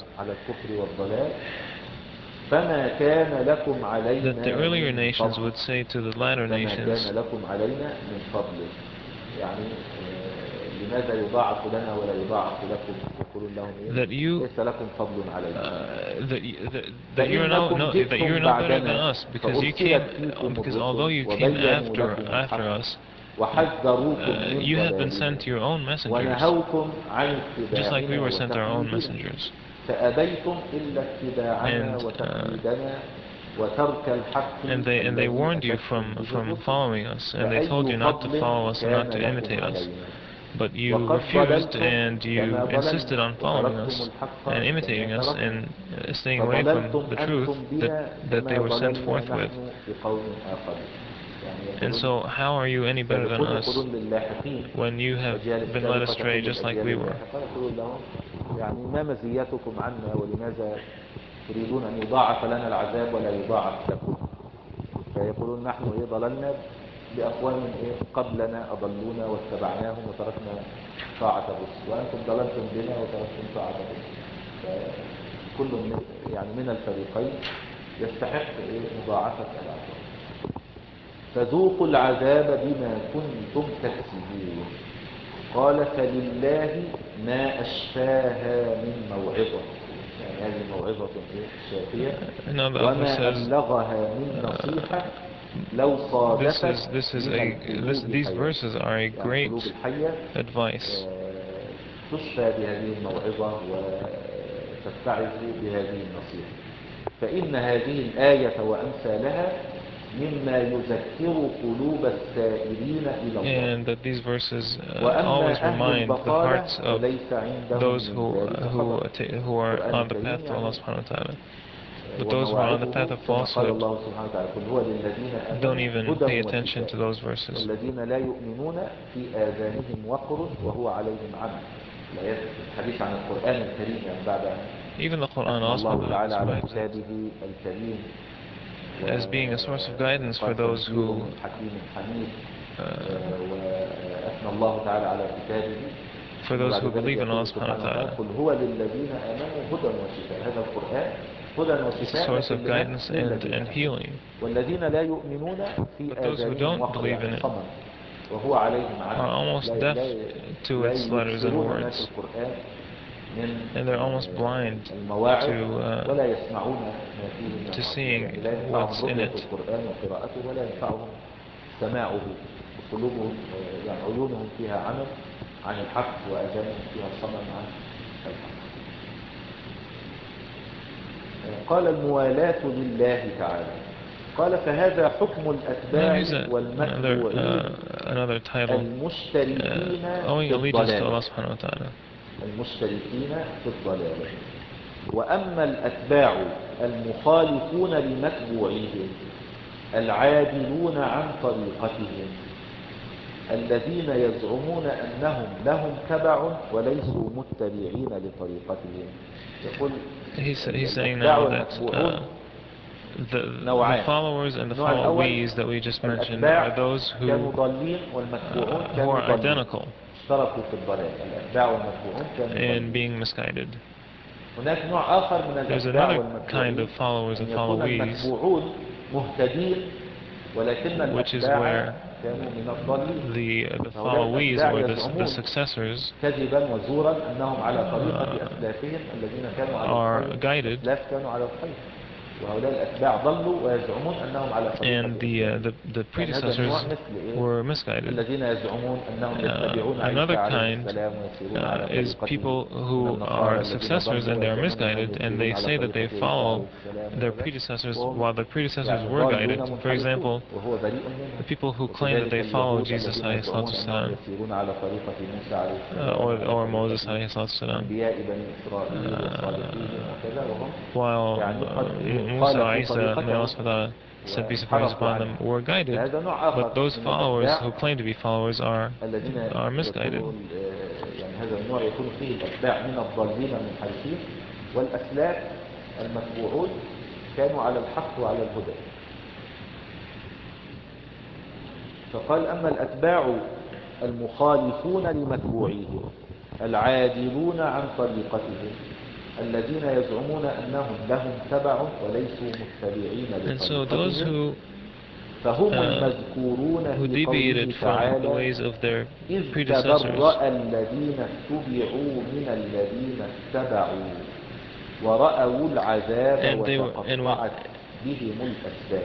that the earlier nations would say to the latter nations, لماذا يضاعف لنا ولا يضاعف لكم يقولون لهم that you ليس لكم فضل علينا uh, that, you, that, that you're no, فإنكم no that you're جئتم no better than بعدنا us because you فأرسلت came فيكم because الرسل although you came وبينوا after لكم after الحق us, وحذروكم uh, من you have been ضلالنا sent your own messengers ونهوكم عن just like we اتباعنا were sent our own وتقليدنا messengers. فأبيتم إلا اتباعنا And uh, وتقليدنا وترك الحق and they and they الذي warned you أتتكم from به from الرسل following us, and they told فأي you not to فضل follow us and كان not to لكم imitate us. علينا But you وقد refused ضللتم and كما you ضللنا insisted on following وتركتم us الحق and كما imitating us تركنا and uh, staying away from فضللتم the truth أنتم that, بنا that they كما were sent ضللنا forth with. نحن بقوم آخرين يعني And يقولون so how are you any better than سابقون us يقولون للاحقين when you have الأجيال been led السابقة astray تقول just like للأجيال we were? اللاحقة يقولون لهم يعني ما مزيتكم عنا ولماذا تريدون أن يضاعف لنا العذاب ولا يضاعف لكم فيقولون نحن إيه ضللنا بأقوام إيه قبلنا أضلونا واتبعناهم وتركنا طاعة الرسل وأنتم ضللتم بنا وتركتم طاعة الرسل فكل من يعني من الفريقين يستحق إيه مضاعفة العذاب فذوقوا العذاب بما كنتم تكسبون قال فلله ما أشفاها من موعظة يعني هذه موعظة شافية وما أبلغها من نصيحة لو This is صادفت this is من a this القلوب these حياة verses are a يعني great القلوب الحية advice. تشفى بهذه الموعظة وتتعظ بهذه النصيحة فإن هذه الآية وأمثالها مما يذكر قلوب السائرين إلى الله And that these verses uh, always وأما أهل remind the البطالة hearts of فليس عندهم those من who ذلك who خبر who are القرآن on the الكريم path to يعني Allah subhanahu wa ta'ala. But those who are on the ومواعظه path of كما قال falsehood الله سبحانه وتعالى قل هو للذين don't آمنوا even هدى pay attention وشفاء to those verses. والذين لا يؤمنون في آذانهم وقر وهو عليهم عمى الآيات الحديث عن القرآن الكريم يعني بعد Even the Quran أثنى also الله تعالى على describes it كتابه الكريم as being a source of guidance for those who حكيم حميد uh, وأثنى الله تعالى على كتابه for those who believe in Allah subhanahu wa ta'ala. قل هو للذين آمنوا هدى وشفاء هذا القرآن هدى It's a وشفاء source of لكن guidance and, للذين and healing. والذين لا يؤمنون في But those who آذانهم don't وقر believe in يعني it صمم وهو عليهم عمى are almost لا deaf لا to لا its letters and يبصرون ما في words, القرآن من and they're almost blind المواعظ to uh, ولا يسمعون ما فيه من to العظ seeing يعني لا ينفعهم what's in رؤية it. القرآن وقراءته ولا ينفعهم سماعه قلوبهم يعني عيونهم فيها عمى عن الحق وآذانهم فيها صمم عن الحق. قال الموالاة لله تعالى قال فهذا حكم الأتباع والمتبوعين المشتركين في الضلالة المشتركين في الضلالة وأما الأتباع المخالفون لمتبوعيهم العادلون عن طريقتهم الذين يزعمون أنهم لهم تبع وليسوا متبعين لطريقتهم يقول he's, he's saying الأتباع now that والمتبوعون the, the followers and the followees that we just mentioned are those who, uh, who are identical in being misguided. There's another kind of followers and followees which is where the, the followees or the, the successors uh, are guided, and the, uh, the, the predecessors were misguided. Uh, another kind uh, is people who are successors and they are misguided, and they say that they follow their predecessors while the predecessors were guided. For example, the people who claim that they follow Jesus والسلام, uh, or, or Moses والسلام, uh, while uh, Musa, Isa, may Allah said peace and praise upon them, were guided, but those followers who claim to be followers are, are misguided. يعني هذا النوع يكون فيه الأتباع من الضالين المنحرفين والأسلاف المتبوعون كانوا على الحق وعلى الهدى. فقال أما الأتباع المخالفون لمتبوعيهم العادلون عن طريقتهم الذين يزعمون أنهم لهم تبع وليسوا متبعين لطريقتهم فهم المذكورون who في قوله deviated from the تعالى ways of their إذ predecessors, تبرأ الذين اتبعوا من الذين اتبعوا ورأوا العذاب and they were, and when, وتقطعت بهم الأسباب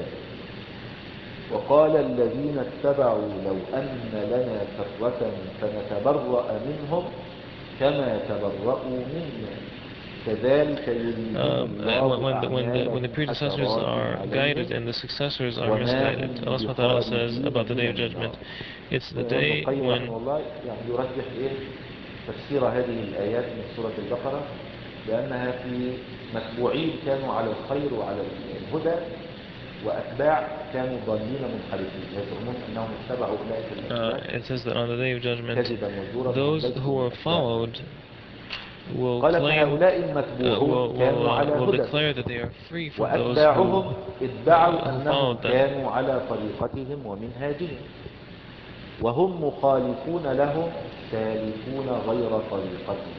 وقال الذين اتبعوا لو أن لنا كرة فنتبرأ منهم كما تبرأوا منا كذلك يريهم um, الله when, the, when, the, when the أعمالهم predecessors حسرات are عليهم guided and the successors are وما misguided. هم Allah subhanahu wa ta'ala says بخارجين about the Day of من النار. Judgment, it's the ابن day القيم when رحمه الله يعني يرجح إيه تفسير هذه الآيات من سورة البقرة لأنها في متبوعين كانوا على الخير وعلى الهدى وأتباع كانوا ضالين منحرفين يزعمون أنهم اتبعوا أولئك uh, الأسباب it says that on the Day of Judgment, كذبا وزورا وهم those ليسوا who are بأتباع. followed will قال claim, فهؤلاء uh, المتبوعون will, will, كانوا uh, على will هدى declare that they are free from those who, وأتباعهم ادعوا uh, who أنهم followed them. كانوا على طريقتهم ومنهاجهم وهم مخالفون لهم سالكون غير طريقتهم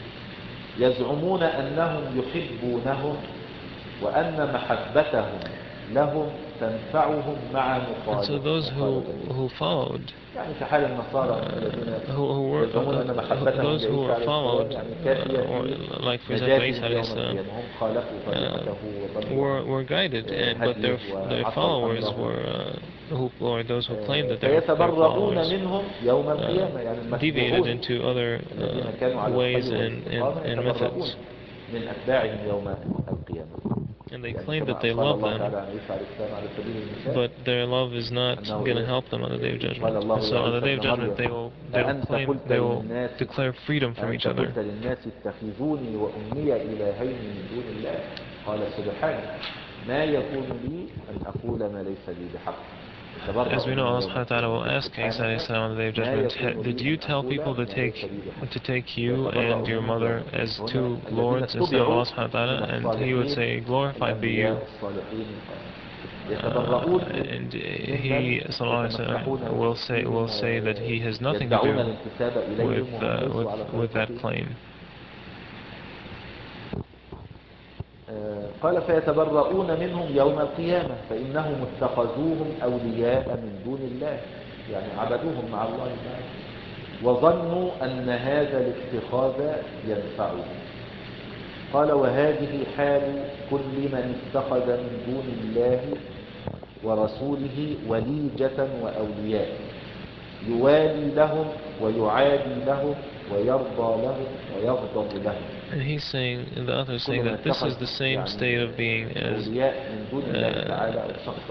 يزعمون أنهم يحبونهم وأن محبتهم لهم تنفعهم مع And so those who, مخالفتهم who followed, يعني كحال النصارى uh, الذين who, who were, يزعمون أن uh, محبتهم those who لعيسى were عليه السلام followed, يعني uh, كافية or في like for example Isa نجاتهم alayhi يوم salam, القيامة هم خالفوا uh, طريقته وضلوا were, عن were guided, and, but هديه their, their وعصوا followers أمره were, uh, who, or those who claimed that they were their فيتبرؤون followers, منهم يوم uh, القيامة يعني deviated المتبوعون into other الذين uh, كانوا على ways الخير and, and, والاستقامة and يتبرؤون methods. من أتباعهم يوم القيامة And they يعني claim كما that they قال love الله them, تعالى عن عيسى عليه السلام على سبيل المثال but their love is not أنه going to إيه help them on the Day of قال Judgment. And الله so يا on the عيسى Day of ابن Judgment, مريم they will they will أأنت claim, قلت they will للناس declare freedom from each أأنت other. قلت للناس اتخذوني وأمي إلهين من دون الله قال سبحانك ما يكون لي أن أقول ما ليس لي بحق As we know, Allah subhanahu wa ta'ala will ask Isa alayhi salam on the Day of Judgment, did you tell people to take to take you and your mother as two lords instead of Allah subhanahu wa ta'ala? And he would say, glorified be you. Uh, and he sallallahu alayhi wa sallam will say will say that he has nothing to do with uh, with with that claim. قال فيتبرؤون منهم يوم القيامة فإنهم اتخذوهم أولياء من دون الله يعني عبدوهم مع الله تعالى وظنوا أن هذا الاتخاذ ينفعهم قال وهذه حال كل من اتخذ من دون الله ورسوله وليجة وأولياء يوالي لهم ويعادي لهم ويرضى لهم ويغضب لهم. And he's saying, and the author is saying that this is the same state of being as uh,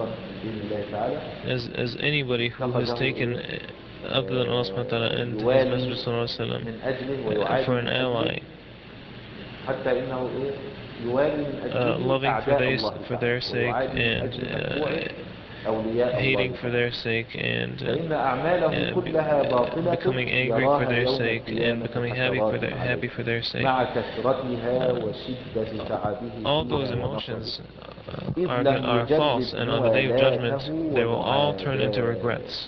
as as anybody who has taken other than Allah subhanahu wa ta'ala and His Messenger sallallahu alaihi wasallam for an ally, uh, loving for their for their sake and uh, hating for their sake and uh, uh, be, uh, becoming angry for their sake and becoming happy for their happy for their sake. Uh, all those emotions uh, are are false, and on the Day of Judgment, they will all turn into regrets.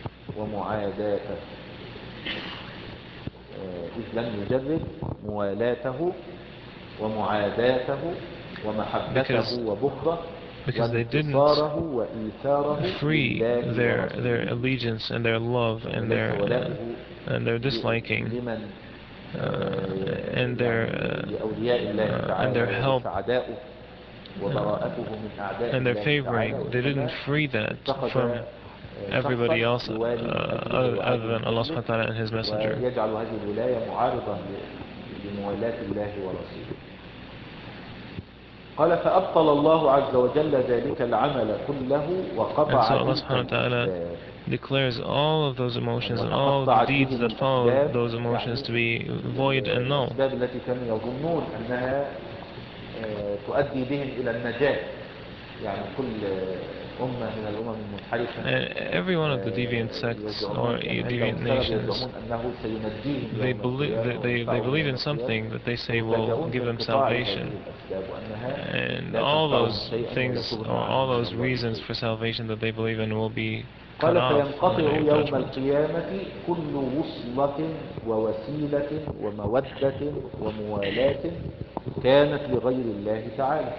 إذ لم يجرد موالاته ومعاداته ومحبته وبغضه because they didn't free their their allegiance and their love and their uh, and their disliking uh, and their uh, and their help uh, and their favoring. They didn't free that from everybody else uh, other, other than Allah subhanahu wa ta'ala and His Messenger. قال فأبطل الله عز وجل ذلك العمل كله وقطع تلك الأسباب. Declares all of those emotions and all of the deeds that follow those emotions to be void and null. الأسباب التي كانوا يظنون أنها تؤدي بهم إلى النجاة يعني كل أمة من الأمم المنحرفة. Every one of the deviant sects or deviant nations, they believe they, they, they believe in something that they say will give them salvation, and all those things or all those reasons for salvation that they believe in will be cut off on the Day of Judgment. كل وصلة ووسيلة ومودة وموالاة كانت لغير الله تعالى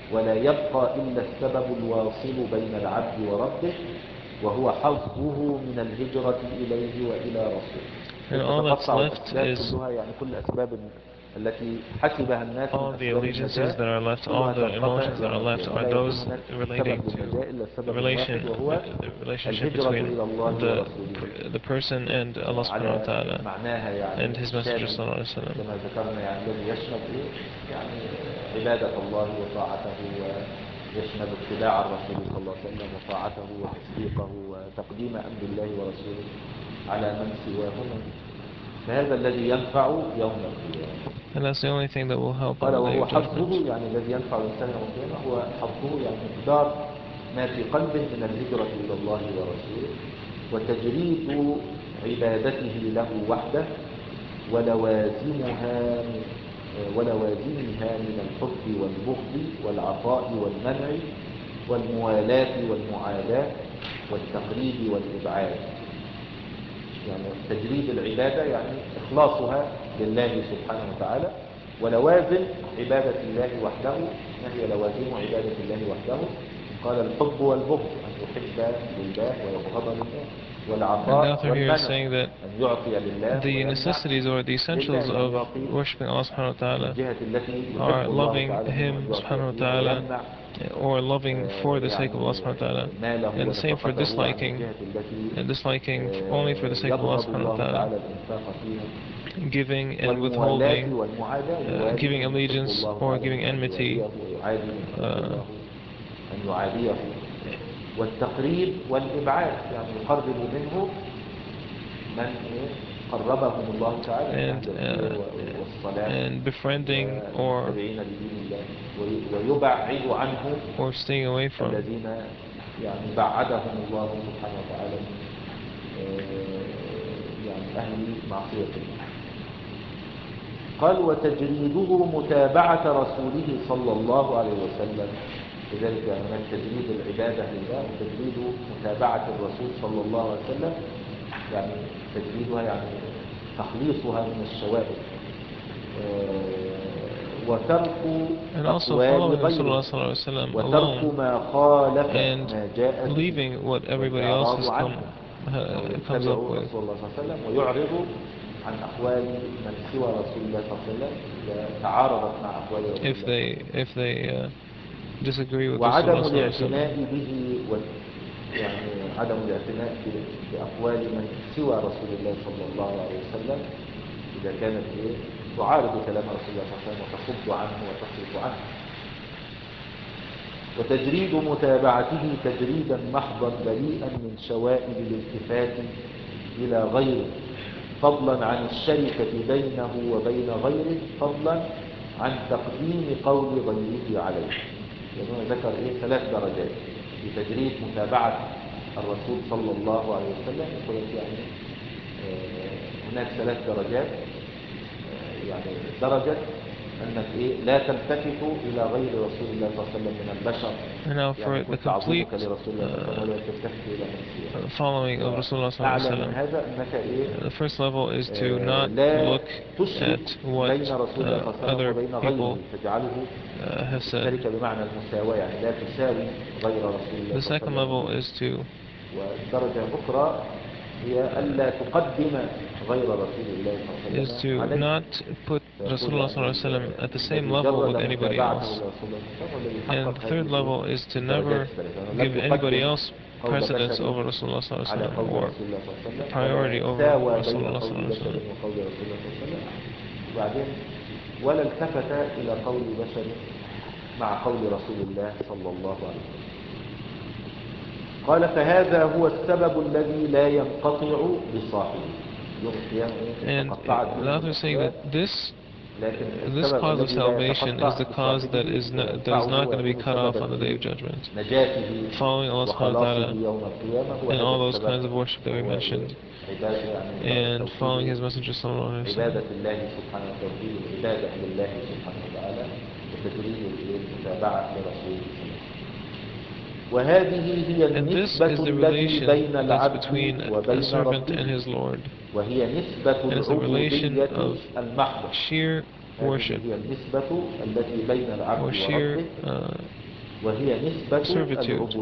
ولا يبقى إلا السبب الواصل بين العبد وربه وهو حظه من الهجرة إليه وإلى رسوله. And all that's left is كلها يعني كل أسباب التي حسبها الناس all the allegiances that are left, all the emotions that are left are those relating to the relation, the relationship between the, the person and Allah subhanahu wa ta'ala and His Messenger sallallahu alayhi wa sallam. كما ذكرنا يعني الذي يشمل إيه؟ يعني عبادة الله وطاعته ويشمل اتباع الرسول صلى الله عليه وسلم وطاعته وتصديقه وتقديم أمر الله ورسوله على من سواهما. فهذا الذي ينفع يوم القيامة. And that's the only thing that will help قال on the day وهو of judgment. حظه يعني الذي ينفع الإنسان يوم القيامة هو حظه يعني مقدار ما في قلبه من الهجرة إلى الله ورسوله وتجريد عبادته له وحده ولوازمها ولوازمها من الحب والبغض والعطاء والمنع والموالاة والمعاداة والتقريب والإبعاد. يعني تجريد العبادة يعني إخلاصها لله سبحانه وتعالى، ولوازم عبادة الله وحده. ما هي لوازم عبادة الله وحده؟ قال الحب والبغض، أن يحب لله ويبغض لله، والعطاء والمنع، أن يعطي لله the necessities or the essentials of worshipping Allah subhanahu wa ta'ala are loving Him subhanahu wa ta'ala or loving for the sake of Allah subhanahu wa ta'ala, and the same for disliking and disliking only for the sake of Allah subhanahu wa ta'ala, giving and withholding, uh, giving allegiance or giving enmity, uh, والتقريب والإبعاد يعني يقرب منه من قربهم الله تعالى and, uh, and befriending or ويبعد عنه or staying away from الذين يعني بعدهم الله سبحانه وتعالى يعني أهل معصية الله. قال وتجريده متابعة رسوله صلى الله عليه وسلم، لذلك من تجريد العبادة لله وتجريد متابعة الرسول صلى الله عليه وسلم، يعني تجريدها يعني تخليصها من الشوائب وترك أقوال غيره وترك ما خالف ما جاء به والإعراض عنه يتبع رسول الله صلى الله عليه وسلم ويعرض عن أقوال من سوى رسول الله صلى الله عليه وسلم إذا تعارضت مع أقوال رسول الله. If they if they uh, disagree with وعدم Rasulullah الاعتناء به و... يعني عدم الاعتناء بأقوال من سوى رسول الله صلى الله عليه وسلم إذا كانت إيه تعارض كلام رسول الله صلى الله عليه وسلم وتصد عنه وتصرف عنه. وتجريد متابعته تجريدا محضا بريئا من شوائب الالتفات إلى غيره، فضلا عن الشركة بينه وبين غيره، فضلا عن تقديم قول غيره عليه. يعني ذكر إيه ثلاث درجات في تجريد متابعة الرسول صلى الله عليه وسلم. يقول يعني آه هناك ثلاث درجات، آه يعني درجة أنك إيه لا تلتفت إلى غير رسول الله صلى الله عليه وسلم من البشر، يعني كنت تعظمك لرسول الله صلى الله عليه وسلم ولا تلتفت إلى من سواه. following of Rasulullah sallallahu alaihi wasallam. هذا أنك إيه The first level is to not look at what uh, other people uh, have said. The second level is to والدرجة أخرى هي ألا تقدم غير رسول الله صلى الله عليه وسلم is to not put Rasulullah sallallahu alaihi wasallam at the same level with anybody else. And the third level is to never give anybody else precedence over Rasulullah sallallahu alaihi wasallam or priority over Rasulullah sallallahu alaihi wasallam. وبعدين ولا التفت إلى قول بشر مع قول رسول الله صلى الله عليه وسلم. قال فهذا هو السبب الذي لا ينقطع بصاحبه. And the author is saying that this this cause of salvation is the cause that is not, that is not going to be cut off on the day of judgment. Following Allah subhanahu wa ta'ala and all those kinds of worship that we mentioned, and following His Messenger sallallahu alaihi wasallam. And this is the relation that's between a servant and his Lord. And it's a relation of sheer worship, or sheer uh, servitude.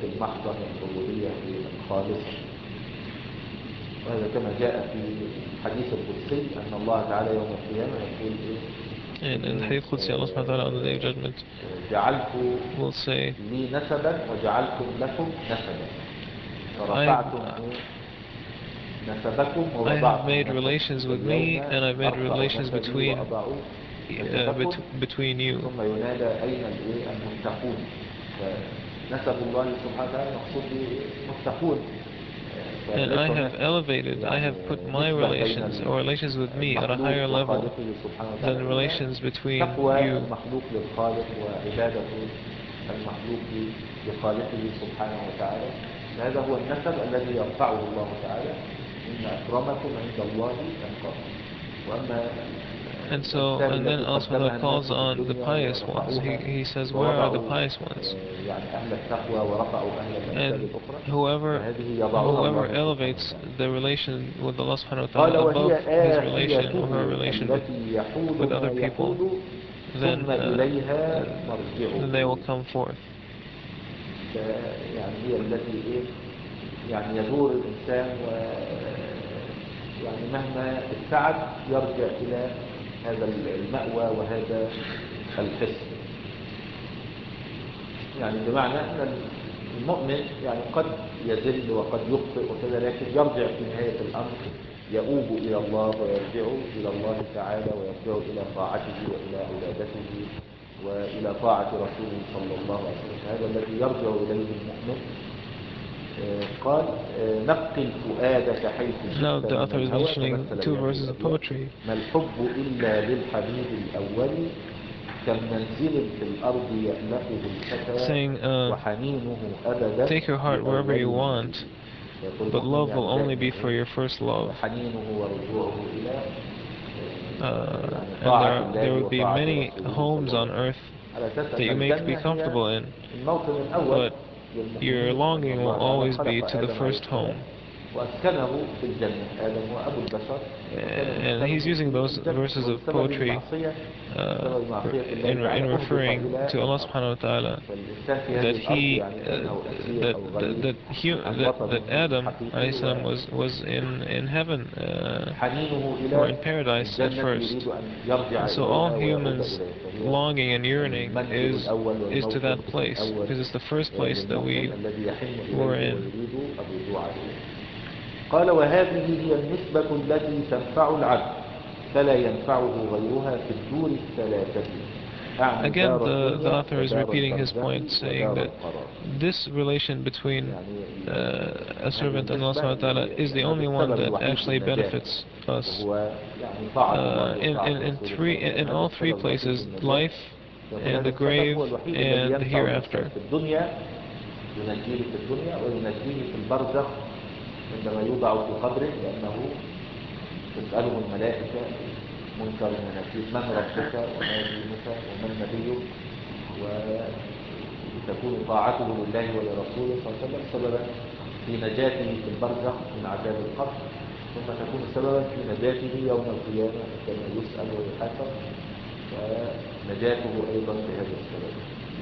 وهذا كما جاء في حديث القدسي أن الله تعالى يوم القيامة يقول إيه in, in Hadith Qudsi, Allah subhanahu wa ta'ala on the Day of Judgment will say, لي نسبا وجعلتم لكم نسبا I've, فرفعتم نسبكم I have ووضعتم made نسبكم relations with me, and I've made أرفع relations نسبي between وأضع uh, bet between you. ثم ينادى أين المتقون فنسب الله سبحانه وتعالى مقصود بالمتقون. And I have elevated, I have put my relations, or relations with me, at a higher level than relations between you. المخلوق للخالق وعبادة المخلوق لخالقه سبحانه وتعالى. هذا هو النسب الذي يرفعه الله تعالى إن أكرمكم عند الله أتقاكم. وأما And so, and then also that calls on the pious ones. He, he says, where are the pious ones? And whoever, whoever elevates the relation with Allah subhanahu wa ta'ala above his relation or her relation with, with other people, then, uh, then they will come forth. يعني يدور الإنسان و يعني مهما ابتعد يرجع إلى هذا المأوى وهذا الحس. يعني بمعنى أن المؤمن يعني قد يذل وقد يخطئ وكذا، لكن يرجع في نهاية الأمر يؤوب إلى الله ويرجع إلى الله تعالى ويرجع إلى طاعته وإلى عبادته وإلى طاعة رسوله صلى الله عليه وسلم. هذا الذي يرجع إليه المؤمن. قال نقل فؤادك حيث Now the author is mentioning two verses of poetry. ما الحب إلا للحبيب الأول كالمنزل في الأرض يألفه الفتى وحنينه أبدا. Take your heart wherever you want, but love will only be for your first love. وحنينه ورجوعه إلى Uh, and there, there will be many homes on earth that you may be comfortable in, but your longing will always be to the first home. And he's using those verses of poetry uh, in, in referring to Allah subhanahu wa ta'ala, that he, uh, that, that, that, he that, that Adam alayhi salam was, was in, in heaven, uh, or in paradise at first. And so all humans longing and yearning is, is to that place, because it's the first place that we were in. قال وهذه هي النسبة التي تنفع العبد فلا ينفعه غيرها في الدور الثلاثة. Again, the, the author is repeating his point, saying that this relation between uh, a servant and Allah subhanahu wa ta'ala is the only one that actually benefits us. Uh, in, in, in, three, in, in all three places, life and the grave and the hereafter. عندما يوضع في قبره لأنه تسأله الملائكة منكر ونكير من ربك وما دينك ومن نبيك، وتكون طاعته لله ولرسوله صلى الله عليه وسلم سببا في نجاته في البرزخ من عذاب القبر، ثم تكون سببا في نجاته يوم القيامة كما يسأل ويحاسب، فنجاته أيضا بهذا السبب.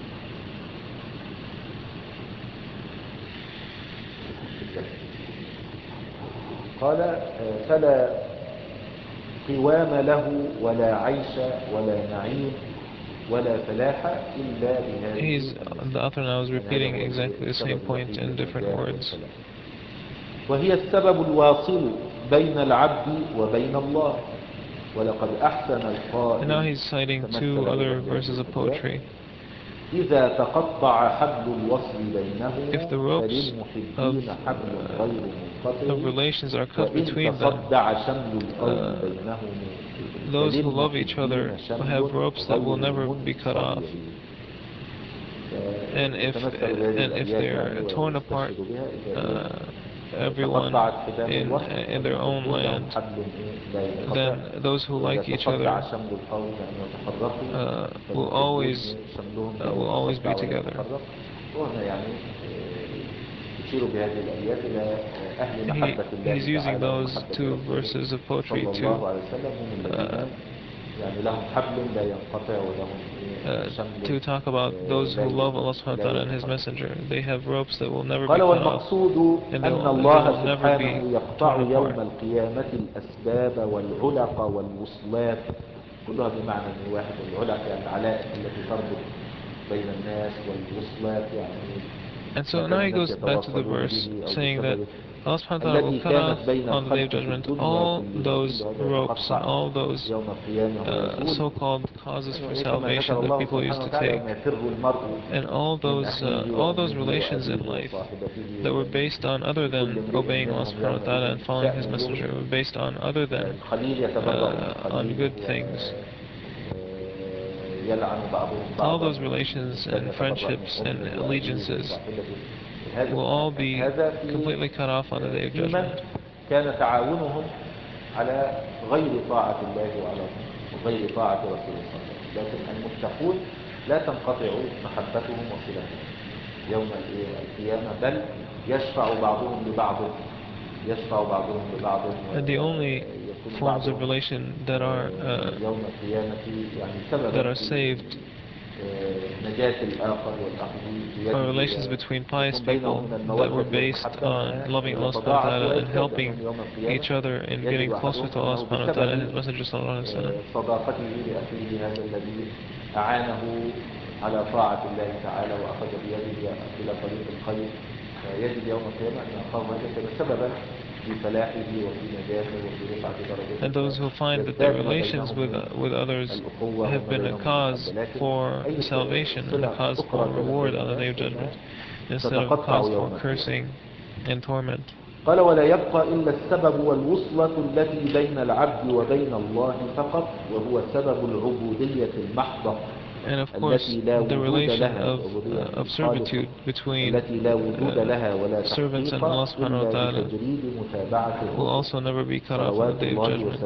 قال فلا قوام له ولا عيش ولا نعيم ولا فلاح إلا بهذه. He's, the author now is repeating exactly the same point in different words. وهي السبب الواصل بين العبد وبين الله ولقد أحسن القائل. And now he's citing two other verses of poetry. إذا تقطع حبل الوصل بينهما If the ropes of, uh, of relations are cut between them, uh, those who love each other have ropes that will never be cut off. And if, and if they're torn apart, uh, everyone in, in their own land, then those who like each other uh, will always uh, will always be together. He, he's using those two verses of poetry to uh, يعني لهم حبل لا ينقطع ولهم uh, to talk about those who love Allah subhanahu wa ta'ala and His Messenger. They have ropes that will never be قال cut off, والمقصود and they أن will, they الله will never سبحانه be يقطع torn يوم apart. القيامة الأسباب والعلق والوصلات كلها بمعنى من واحد. العلق يعني العلائق التي تربط بين الناس، والوصلات يعني And so now he goes back to the verse saying that Allah subhanahu wa ta'ala will cut off on the Day of Judgment all those ropes and all those uh, so-called causes for salvation that people used to take, and all those uh, all those relations in life that were based on other than obeying Allah subhanahu wa ta'ala and following His Messenger, were based on other than uh, on good things. All those relations and friendships and allegiances will all be completely cut off on the Day of Judgment. كان تعاونهم على غير طاعة الله وعلى غير طاعة رسوله صلى الله عليه وسلم، لكن المتقون لا تنقطع محبتهم وصلتهم يوم القيامة، بل يشفع بعضهم لبعض يشفع بعضهم لبعض. And the only forms of relation that are uh, يوم القيامة يعني سببا that are saved are relations between pious people that were based on loving Allah subhanahu wa ta'ala and helping each other in getting closer to Allah subhanahu wa ta'ala and His Messenger sallallahu alayhi wa sallam. صداقته لأخيه هذا الذي أعانه على طاعة الله تعالى وأخذ بيده إلى طريق الخير، يجد يوم القيامة أن أخاه هذا كان سببا في فلاحه وفي نجاته وفي رفعة درجته. And those who find that their relations with with others have been a cause for salvation and a cause for reward on the Day of Judgment, instead of a cause for cursing and torment. قال ولا يبقى إلا السبب والوصلة التي بين العبد وبين الله فقط، وهو سبب العبودية المحضة. And of course, the relation of, uh, of servitude between uh, servants and Allah subhanahu wa ta'ala will also never be cut off on the Day of Judgment.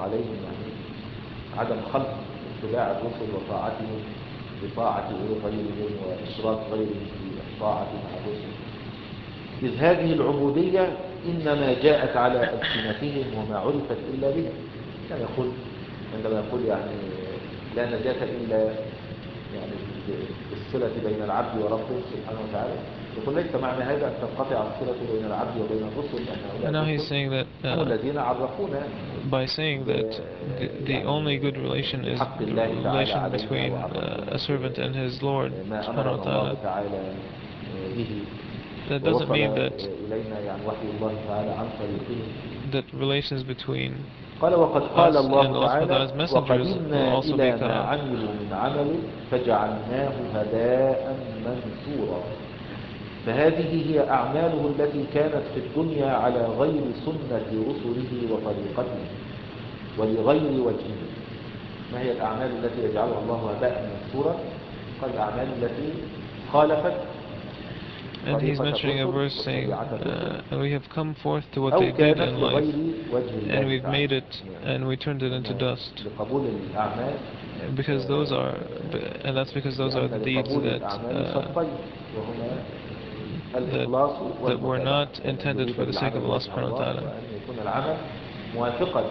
عدم خلق اتباع الرسل وطاعتهم بطاعة غيرهم وإشراك غيرهم في الطاعة مع الرسل، إذ هذه العبودية إنما جاءت على ألسنتهم وما عرفت إلا به. يعني يقول عندما يقول يعني لا نجاة إلا يعني بالصلة بين العبد وربه سبحانه وتعالى، يقول ليس معنى هذا أن تنقطع الصلة بين العبد وبين الرسل، And now he's saying that uh, by saying that the, the only good relation is the relation between uh, a servant and his Lord subhanahu wa ta'ala. That doesn't mean that that relations between قال وقد قال us الله and Allah subhanahu wa ta'ala's messengers will also be cut off. من عمل فجعلناه هباء منثورا. فهذه هي أعماله التي كانت في الدنيا على غير سنة رسله وطريقته ولغير وجهه. ما هي الأعمال التي يجعلها الله هباء منثورا؟ قال الأعمال التي خالفت. And he's mentioning a verse saying, uh, and we have come forth to what they did in life, and we've made it, and we turned it into dust. Because those are, and that's because those are the deeds that, uh, that, that were not intended for the sake of Allah subhanahu wa ta'ala.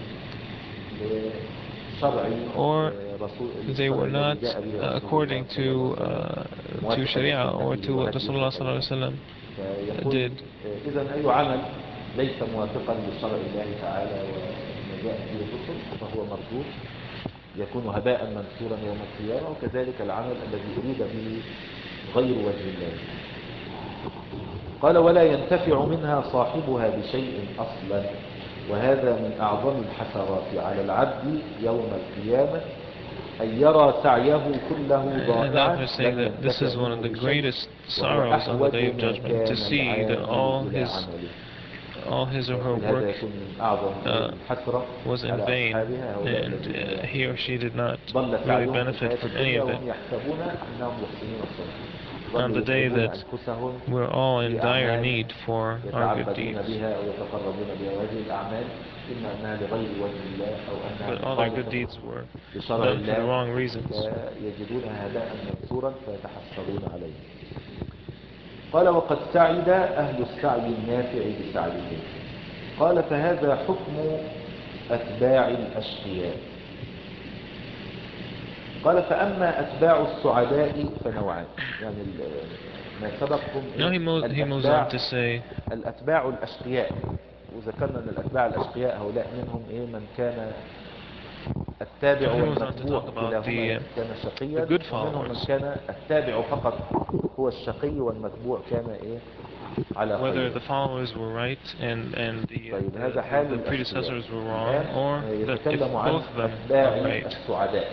Or they were not uh, according to uh, to Sharia or to what Rasulullah sallallahu alaihi wasallam did. إذن أي عمل ليس موافقا لشرع الله تعالى وما جاء به الرسل فهو مردود، يكون هباء منثورا يوم القيامة، وكذلك العمل الذي أريد به غير وجه الله. قال ولا ينتفع منها صاحبها بشيء أصلا، وهذا من أعظم الحسرات على العبد يوم القيامة أن يرى سعيه كله ضائعا. This is one of the greatest sorrows on the Day of Judgment, to see that all his all his or her work uh, was in vain, and uh, he or she did not really benefit from any of it. On the day that we're all in dire need for our good deeds, but all their good deeds were done for the wrong reasons. قال وقد سعد أهل السعي النافع بسعيهم. قال فهذا حكم أتباع الأشقياء. قال فأما أتباع السعداء فنوعان. يعني ما سبقهم Now he moves, he moves on to say الأتباع الأشقياء، وذكرنا أن الأتباع الأشقياء هؤلاء منهم إيه من كان التابع والمتبوع كلاهما كان شقيا، ومنهم من كان التابع فقط هو الشقي والمتبوع كان إيه على خير. Whether the followers were right and and the, طيب the, هذا the, حال the predecessors were wrong, الآن or that if يتكلم عن both of them أتباع are right. السعداء.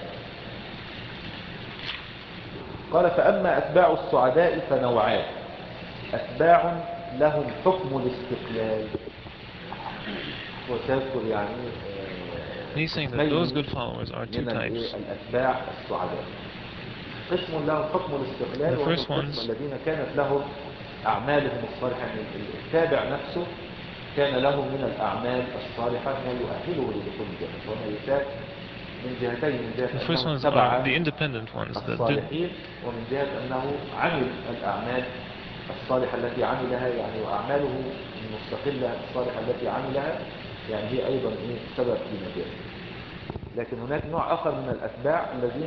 قال فأما أتباع السعداء فنوعان: أتباع لهم حكم الاستقلال. وتذكر يعني He's saying that those good followers are two types. الأتباع السعداء قسم لهم حكم الاستقلال، وهم القسم الذين كانت لهم أعمالهم الصالحة. التابع نفسه كان له من الأعمال الصالحة ما يؤهله لدخول الجنة، وما يتاب من جهتين: من جهة أنه اتبع الصالحين، ومن جهة أنه عمل الأعمال الصالحة التي عملها، يعني وأعماله المستقلة الصالحة التي عملها يعني هي أيضا إيه سبب في نجاته. لكن هناك نوع آخر من الأتباع الذين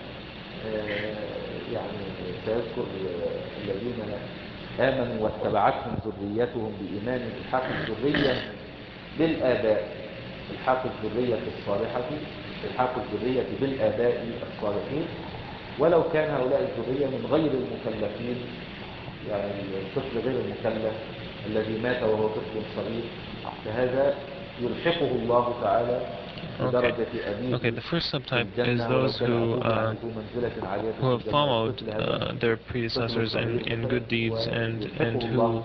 يعني سيذكر الذين آمنوا واتبعتهم ذريتهم بإيمان الحاق الذرية بالآباء، الحاق الذرية الصالحة، الحاق الذرية بالآباء الصالحين، ولو كان هؤلاء الذرية من غير المكلفين. يعني الطفل غير المكلف الذي مات وهو طفل صغير، فهذا يلحقه الله تعالى بدرجة أبيه. Okay, the first subtype is those who, uh, who have followed uh, their predecessors in, in good deeds and, and who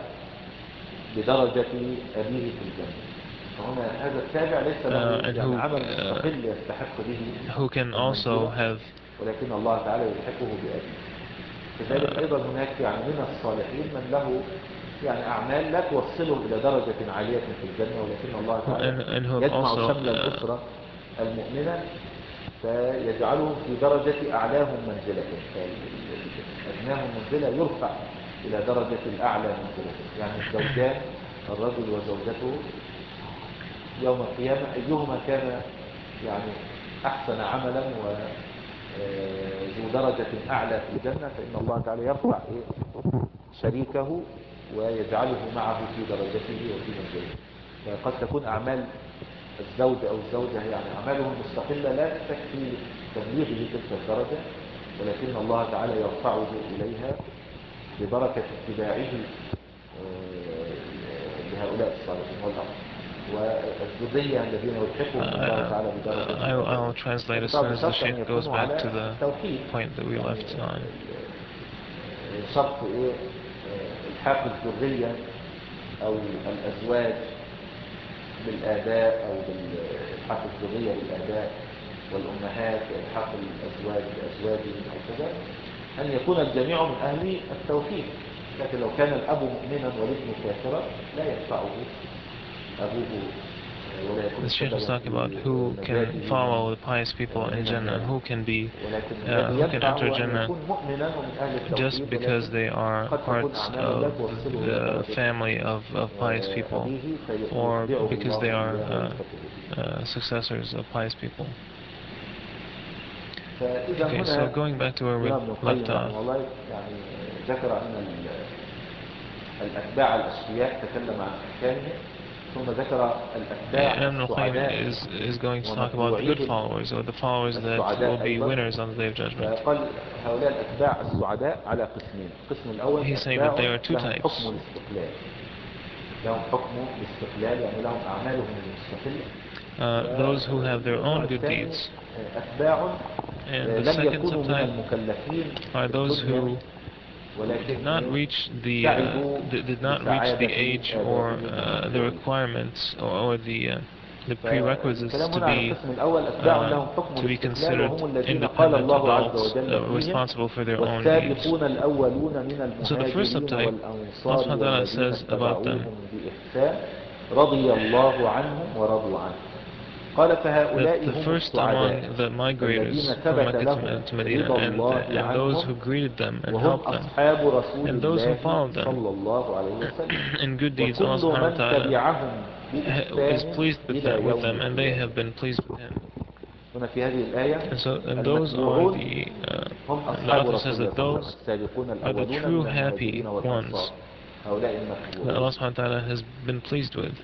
بدرجة أبيه في الجنة. فهنا هذا التابع ليس له uh, and يعني who, عمل uh, مستقل يستحق به who can also have ولكن الله تعالى يلحقه بأبيه. كذلك أيضا هناك يعني من الصالحين من له يعني أعمال لا توصله إلى درجة عالية في الجنة، ولكن الله تعالى يجمع شمل الأسرة المؤمنة فيجعله في درجة أعلاهم منزلة، فأدناهم منزلة يرفع إلى درجة الأعلى منزلة. يعني الزوجان الرجل وزوجته يوم القيامة أيهما كان يعني أحسن عملا و ذو درجة أعلى في الجنة، فإن الله تعالى يرفع شريكه ويجعله معه في درجته وفي منزله. فقد تكون أعمال الزوج أو الزوجة يعني أعمالهم المستقلة لا تكفي تبليغه تلك الدرجة، ولكن الله تعالى يرفعه إليها ببركة اتباعه لهؤلاء الصالحين والأخر والذرية الذين يلحقهم الله تعالى بدرجة. I will translate as soon as the Sheikh goes back to the point that we left on. شرط إيه الحاق الذرية أو الأزواج بالآباء، أو بالحق الذرية بالآباء والأمهات، والحق الأزواج بأزواجهم أو كذا، أن يكون الجميع من أهل التوحيد. لكن لو كان الأب مؤمنا والابن كافرا لا ينفعه أبوه ولا يكون. The Sheikh is talking about who can follow the pious people in Jannah, who can be, uh, who can enter Jannah just because they are parts of the family of, of pious people, or because they are uh, uh, successors of pious people. Okay, so going back to where we left off. الأتباع الأشقياء تكلم عن أحكامهم، ثم ذكر الأتباع السعداء is, is going to talk about the good followers, or the followers that will be winners on the Day of Judgment. فقال هؤلاء الأتباع السعداء على قسمين. القسم الأول He's saying that there are two types. حكم الاستقلال، لهم حكم الاستقلال يعني لهم أعمالهم المستقلة. Uh, those who have their own good deeds. And the second subtype are those who did not reach the uh, did not reach the age or uh, the requirements or, or the uh, the prerequisites to be uh, to be considered independent adults uh, responsible for their own deeds. So the first subtype, Allah subhanahu wa ta'ala says about them that the first among the migrators from Mecca to Medina, and, uh, and those who greeted them and helped them, and those who followed them in good deeds, Allah subhanahu wa ta'ala is pleased with them, with them, and they have been pleased with Him. هنا في هذه الآية And so, and those are المتبوعون the, uh, هم the أصحاب author رسول says الله that صلى الله عليه وسلم those السابقون are the الأولون true من المهاجرين happy والأنصار ones هؤلاء that المتبوعون. Allah subhanahu wa ta'ala has been pleased with.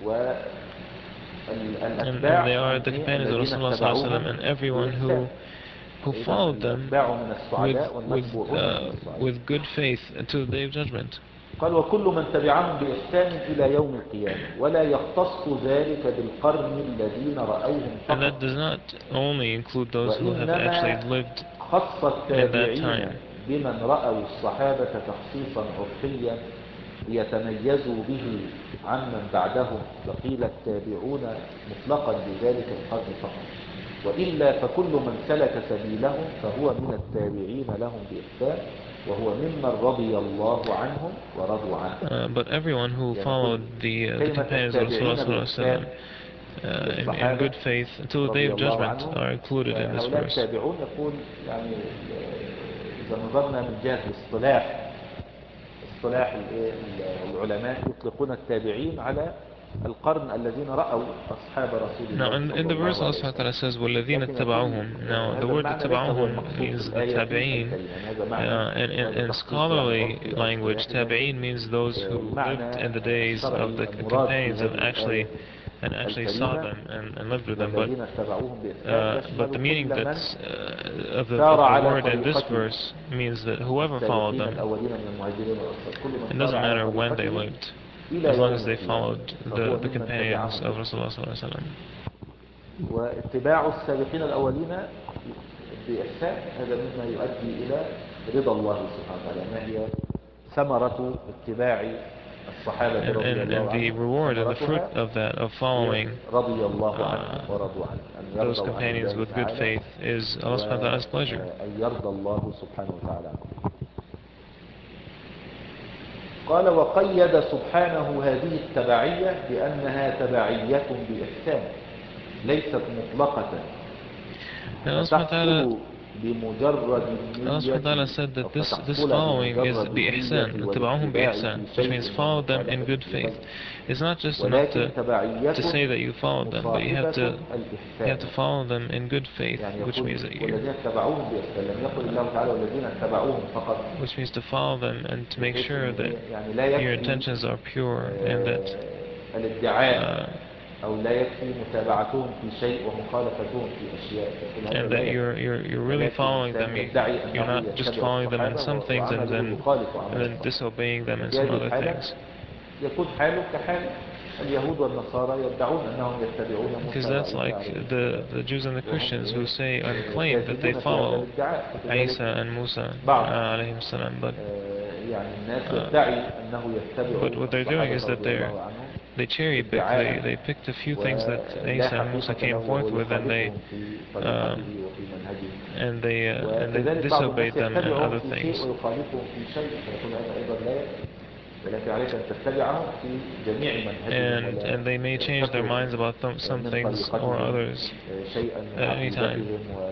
And, والأتباع and they are هم the companions of الذين Rasulullah sallallahu alaihi اتبعوهم wasallam and everyone بإحسان. who who إذا followed them الأتباع من with السعداء with والمتبوعون من uh, السعداء. with good faith until the day of judgment. قال وكل من تبعهم بإحسان إلى يوم القيامة ولا يختص ذلك بالقرن الذين رأوهم And فقط. that does not only include those who have actually وإنما lived خص in that التابعين time. بمن رأوا الصحابة تخصيصا عرفيا ليتميزوا به عمن بعدهم فقيل التابعون مطلقا بذلك القرن فقط. وإلا فكل من سلك سبيلهم فهو من التابعين لهم بإحسان وهو ممن رضي الله عنهم ورضوا عنه. Uh, but everyone who followed the, uh, the companions of Rasulullah uh, in, in good faith until the day of judgment are included in this verse. التابعون يقول يعني إذا نظرنا من جهة الاصطلاح اصطلاح العلماء يطلقون التابعين على القرن الذين رأوا أصحاب رسول الله Now in, in the verse Allah subhanahu wa ta'ala says وَالَّذِينَ اتَّبَعُوهُم. Now the word اتَّبَعُوهُم means the tabi'een. Uh, in, in, in scholarly language, tabi'een means those who lived in the days of the companions and actually and actually saw them and, and lived with them. But uh, but the meaning that's uh, of, the, of the word in this verse means that whoever followed them, it doesn't matter when they lived, as long as they followed the, the companions of Rasulullah sallallahu alaihi wasallam. واتباع السابقين الأولين بإحسان هذا مما يؤدي إلى رضا الله سبحانه وتعالى. ما هي ثمرة اتباع الصحابة and, رضي and, الله and the عنهم reward and the fruit of that, of following رضي الله عنهم uh, ورضوا عنه أن those يرضوا عن companions الله with good تعالى faith is Allah subhanahu wa ta'ala's pleasure. وأن يرضى الله سبحانه وتعالى عنه. قال وقيد سبحانه هذه التبعية بأنها تبعية بإحسان ليست مطلقة فتحصل بمجرد Allah subhanahu wa ta'ala النية said that this, this فتحصل following is بمجرد بإحسان, النية اتبعوهم والاتباع بإحسان, في which شيء means follow them in ومخالفة good في faith. غير. It's not just enough ولكن to, تبعية to say that you follow them, but you have to, you have to follow them in good faith, يعني which means that you, والذين اتبعوهم بإحسان لم يقل الله تعالى والذين اتبعوهم فقط, which means to follow them and to make sure that يعني لا your يكفي intentions are pure and that الادعاء uh, أو لا يكفي متابعتهم في شيء ومخالفتهم في أشياء. and that you're, you're, you're really following them. You, you're not just following them in some things and then, and then disobeying them in some other things. يكون حاله كحال اليهود والنصارى يدعون أنهم يتبعون موسى. Because that's like the, the Jews and the Christians who say and claim that they follow Isa and Musa alayhim salam, but uh, but what they're doing is that they're they cherry pick, they, they picked a few things that Isa and Musa came forth with and they uh, and they uh, and they disobeyed them in other things. And and they may change their minds about th some things or others at any time.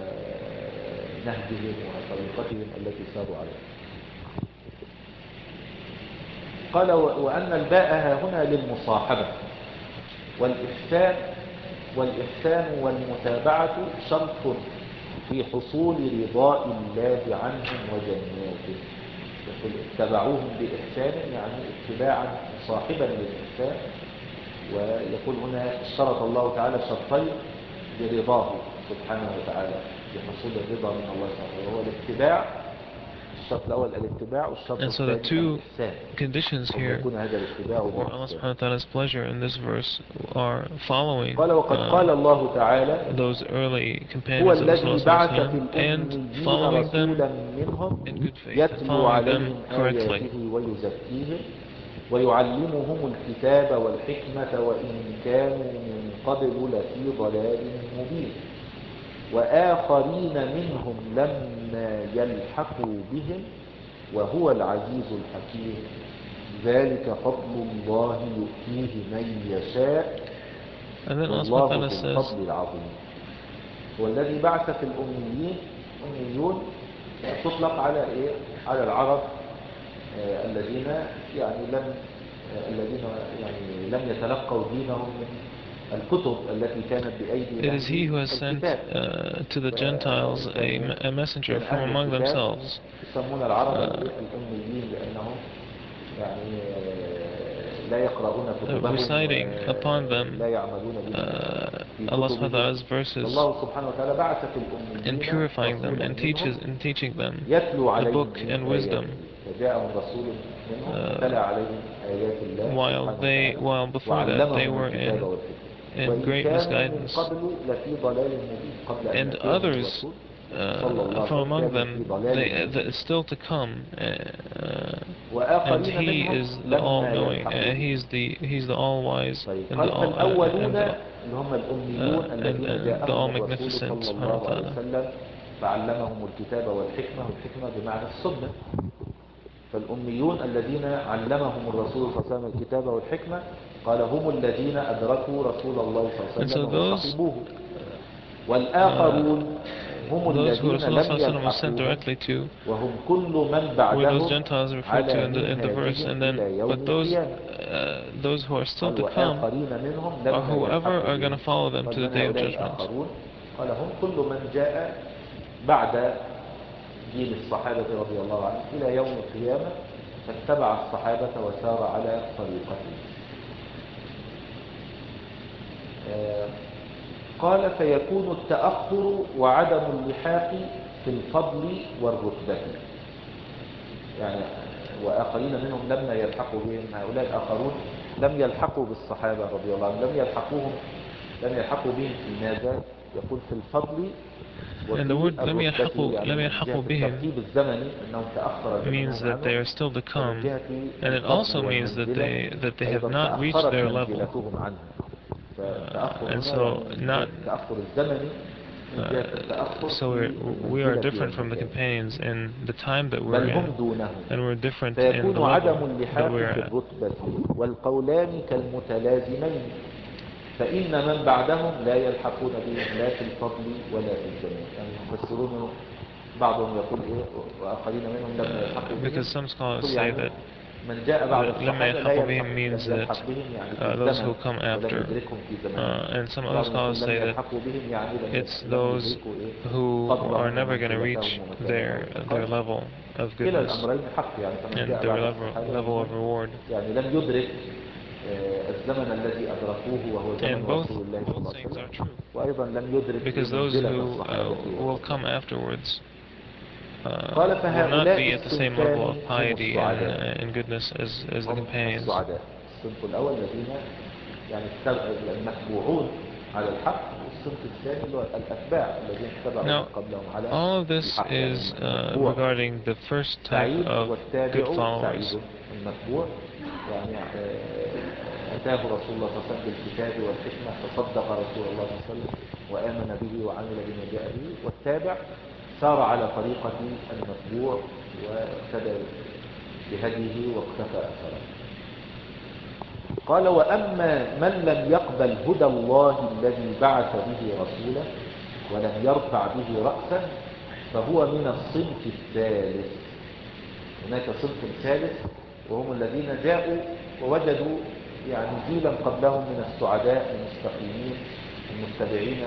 قال وأن الباء هنا للمصاحبة والإحسان والإحسان والمتابعة شرط في حصول رضاء الله عنهم وجناته. يقول اتبعوهم بإحسان يعني اتباعا مصاحبا للإحسان. ويقول هنا اشترط الله تعالى شرطين لرضاه سبحانه وتعالى لحصول الرضا من الله سبحانه وهو الاتباع. الشرط الأول الاتباع والشرط And so the two conditions here for Allah subhanahu wa ta'ala's pleasure in this verse are following uh, those early companions of Rasulullah and following them in good faith and following them correctly. ويعلمهم الكتاب والحكمة وإن كانوا من قبل لفي ضلال مبين وآخرين منهم لما يلحقوا بهم وهو العزيز الحكيم ذلك فضل الله يؤتيه من يشاء والله ذو الفضل العظيم. والذي بعث في الأميين أميون تطلق على إيه؟ على العرب آه الذين يعني لم آه الذين يعني لم يتلقوا دينهم من It is he who has sent uh, to the Gentiles a, a messenger from among themselves. Uh, Uh, reciting upon them uh, Allah subhanahu wa ta'ala's verses and purifying them and teaches and teaching them a book and wisdom, uh, while they while before that they were in in great misguidance, and others uh, from among them they, uh, still to come, uh, and he is the all-knowing, uh, he's the he's the all-wise and the all uh, and the uh, and, and the all-magnificent subhanahu wa ta'ala. فعلمهم الكتاب والحكمة والحكمة بمعنى السنة. فالأميون الذين علمهم الرسول صلى الله عليه وسلم الكتاب والحكمة قال هم الذين أدركوا رسول الله صلى الله عليه وسلم وصحبوه. والآخرون هم الذين لم يلحقوهم وهم كل من بعدهم على منهاجهم إلى يوم القيامة. Uh, those who are still to come are whoever are going to follow them to the day of judgment. قال هم كل من جاء بعد جيل الصحابة رضي الله عنهم إلى يوم القيامة فاتبع الصحابة وسار على طريقته. قال فيكون التأخر وعدم اللحاق في الفضل والرتبة، يعني وآخرين منهم لم يلحقوا بهم. هؤلاء الآخرون لم يلحقوا بالصحابة رضي الله عنهم، لم يلحقوهم لم يلحقوا بهم في ماذا؟ يقول في الفضل And the word لم يلحقوا لم يلحقوا بهم means that they are still to come, and it also means that they that they have not reached their level. Uh, and so not uh, so we're, we are different from the companions in the time that we're in, and we're different in the level that we're at. والقولان كالمتلازمين فإن من بعدهم لا يلحقون بهم لا في الفضل ولا في الزمان. يعني يفسرون بعضهم يقول إيه وآخرين منهم لم يلحقوا بهم. Because some scholars say that من جاء بعد لما يلحقوا بهم means that uh, those who come after, uh, and some other scholars say that it's those who are never going to reach their their level of goodness and their level level of reward. And both, both things are true, because those who uh, will come afterwards uh, will not be at the same level of piety and, uh, and goodness as, as the companions. Now, all of this is uh, regarding the first type of good followers. أتاه رسول الله صلى الله عليه وسلم بالكتاب والحكمة فصدق رسول الله صلى الله عليه وسلم وآمن به وعمل بما جاء به. والتابع سار على طريقة المتبوع واهتدى بهديه واقتفى أثره. قال وأما من لم يقبل هدى الله الذي بعث به رسوله ولم يرفع به رأسا فهو من الصنف الثالث. هناك صنف ثالث وهم الذين جاءوا ووجدوا يعني جيلا قبلهم من السعداء المستقيمين المتبعين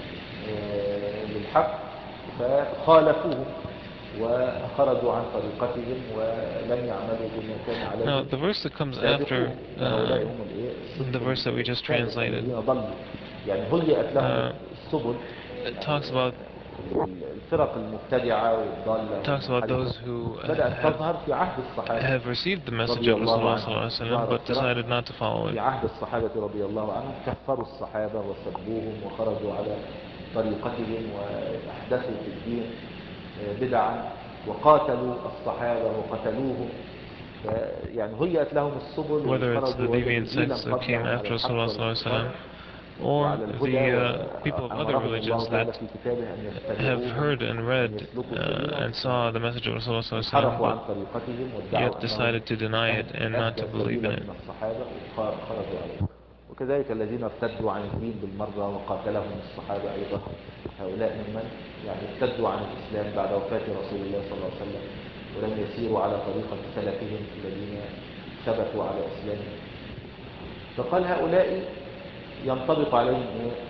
للحق فخالفوهم وخرجوا عن طريقتهم ولم يعملوا بما كان عليه. Now the verse that comes after uh, the verse that we just translated يعني هيئت لهم السبل. It talks about الفرق المبتدعة والضالة talks about those who have, have received the message of Rasulullah but decided not to follow it. في عهد الصحابة رضي الله عنهم كفروا الصحابة وسبوهم وخرجوا على طريقتهم وأحدثوا في الدين بدعا وقاتلوا الصحابة وقتلوهم. يعني هيئت لهم السبل whether it's the deviant sects that came after Rasulullah or the uh, people of other religions that have heard and read uh, and saw the message of Rasulullah but yet decided to deny it and not to believe in it. وكذلك الذين ارتدوا عن الدين بالمرة وقاتلهم الصحابة أيضا هؤلاء ممن يعني ارتدوا عن الإسلام بعد وفاة رسول الله صلى الله عليه وسلم ولم يسيروا على طريقة سلفهم الذين ثبتوا على إسلامهم. فقال هؤلاء ينطبق عليهم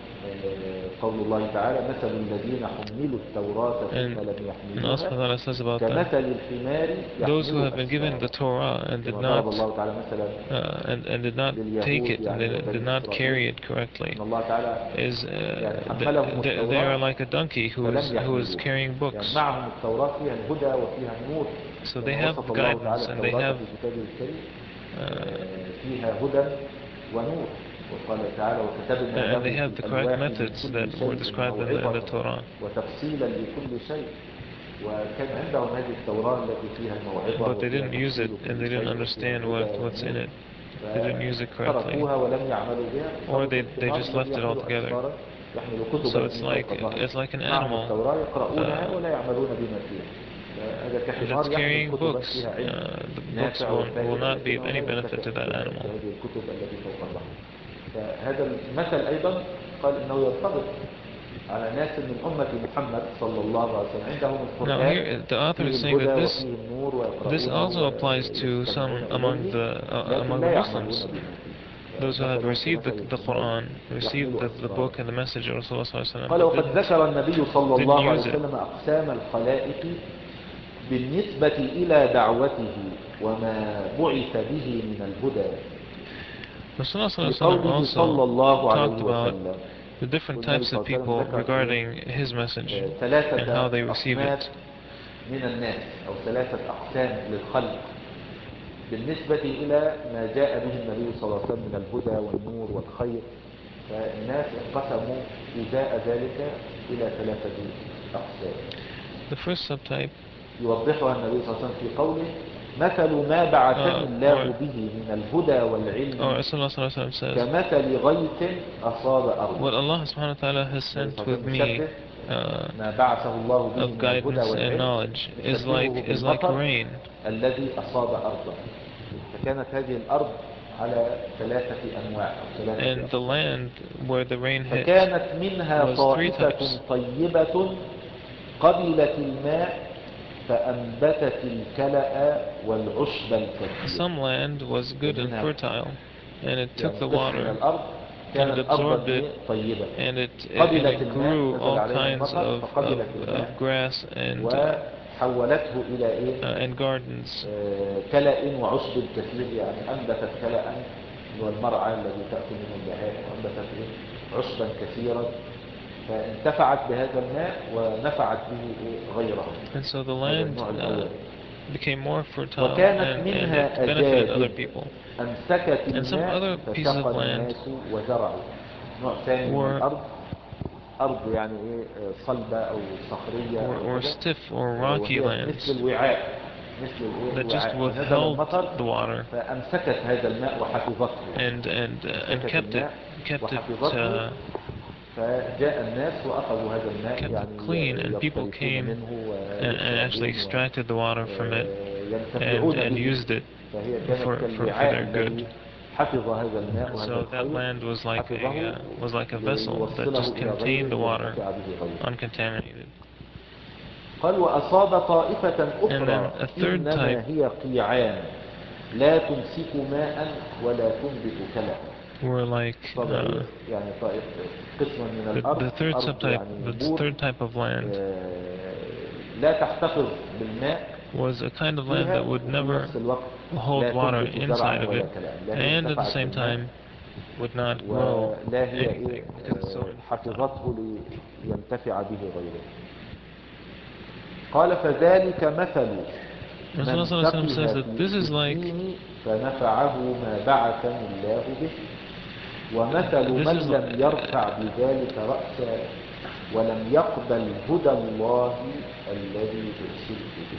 قول الله تعالى مثل الذين حملوا التوراة ثم لم يحملوها كمثل الحمار those who يحمل have been given the Torah and did كما ضرب not الله تعالى مثلا uh, and, and did not take it and يعني did, did not carry it correctly إن الله تعالى is يعني uh, حملهم they, they التوراة are like a donkey who is فلم who is يحملوها carrying يعني books. معهم التوراة فيها الهدى وفيها النور So they كما have وصف the الله تعالى guidance and they التوراة have في كتابه الكريم uh, فيها هدى ونور وقال تعالى وكتبنا and they له have في the correct الألواح من methods كل that were شيء described in the, in the موعظة Torah. وتفصيلا لكل شيء وكان عندهم هذه التوراة التي فيها الموعظة But they وفيها didn't use it تفصيل and كل they didn't شيء وفيها understand الهدى what, what's in والنور it. They didn't use it correctly. فتركوها ولم يعملوا بها Or they, they الحمار just الذي left it يحمل altogether. أسفارا يحمل كتبا So it's من like, فوق ظهره it's like an معهم animal التوراة يقرؤونها uh, ولا يعملون بما فيها هذا كحمار that's يحمل carrying كتبا books. فيها علم Uh, the books نافع will, will وفائدة not be of لكنه لا any benefit ينتفع to that animal. بهذه الكتب التي فوق ظهره فهذا المثل أيضا قال إنه يرتبط على ناس من أمة محمد صلى الله عليه وسلم عندهم Now القرآن here, the author فيه is saying الهدى that this وفيه النور this ويقرؤونه also applies to ويستمعون some among إليه the uh, لكن among لا the يعملون Muslims, بما فيه those who have مثلهم received the, كمثل the الحمار Quran, received يحمل the, the أسفارا book and the message of Rasulullah sallallahu alaihi wasallam, قال but وقد didn't ذكر النبي صلى didn't الله عليه use it. وسلم أقسام الخلائق بالنسبة إلى دعوته وما بعث به من الهدى Rasulullah sallallahu alaihi wasallam لقوله صلى also الله talked عليه about وسلم the different والنبي types صلى of الله عليه وسلم people ذكر regarding his message and how ثلاثة they receive أصناف it. من الناس أو ثلاثة أقسام للخلق بالنسبة إلى ما جاء به النبي صلى الله عليه وسلم من الهدى والنور والخير فالناس انقسموا إزاء ذلك إلى ثلاثة أقسام. The first subtype يوضحها النبي صلى الله عليه وسلم في قوله مثل ما بعثني uh, الله or, به من الهدى والعلم or Rasulullah sallallahu alaihi wasallam says, كمثل غيث أصاب أرضا. what Allah subhanahu wa ta'ala has sent with me uh, ما بعثه الله به of من الهدى guidance and والعلم knowledge is like يشبهه is like بالمطر rain. الذي أصاب أرضا. فكانت هذه الأرض على ثلاثة أنواع أو ثلاثة And the أقسام. land where the rain hit فكانت منها was three طائفة types. طيبة قبلت الماء فأنبتت الكلأ والعشب الكثير. Some land was good and fertile, and it took the water and it absorbed it, and it and it grew all kinds of of, of grass and uh, وحولته إلى إيه؟ uh, and gardens. كلأ وعشب كثير يعني أنبتت كلأ والمرعى الذي تأكل منه البهائم وأنبتت إيه؟ عشبا كثيرا فانتفعت بهذا الماء ونفعت به غيره. And so the land uh, became more fertile وكانت and, and منها it benefited other أجادب people. أمسكت And some الماء other pieces فسقى of land الناس وزرعوا. نوع ثاني من were الأرض أرض يعني إيه صلبة أو صخرية or, أو or كذا stiff or rocky وهي lands مثل الوعاء مثل that just الوعاء فنزل withheld المطر the water فأمسكت هذا الماء وحفظته and and uh, and أمسكت kept it الماء kept it وحفظته uh, فجاء الناس وأخذوا هذا الماء kept it يعني clean, and people يغترفون came منه and, and actually ويشربون extracted the water from it and وينتفعون and به used it فهي كانت for for, for كالوعاء their good. الذي حفظ هذا الماء And وهذا so that الخير land was like a حفظه uh, was like a vessel that ليوصله just إلى غيره contained the water لينتفع به غيره. uncontaminated. قال وأصاب طائفة And then أخرى a third type إنما هي قيعان لا تمسك ماء ولا تنبت كلأ. were like uh, يعني قسم من the, الأرض the third أرض subtype, يعني the بور third type of land لا تحتفظ بالماء was a kind of land فيها that would وفي never نفس الوقت hold لا water تنبت inside زرعا of ولا it, كلام لا هي and at the انتفعت same بالماء time would not grow ولا هي إيه anything because it's so infertile. حفظته لينتفع به غيره. قال فذلك مثل من Rasulullah says فقه that في this is like الدين فنفعه ما بعثني الله به ومثل this من is لم uh, يرفع بذلك رأسا ولم يقبل هدى الله الذي أرسلت به.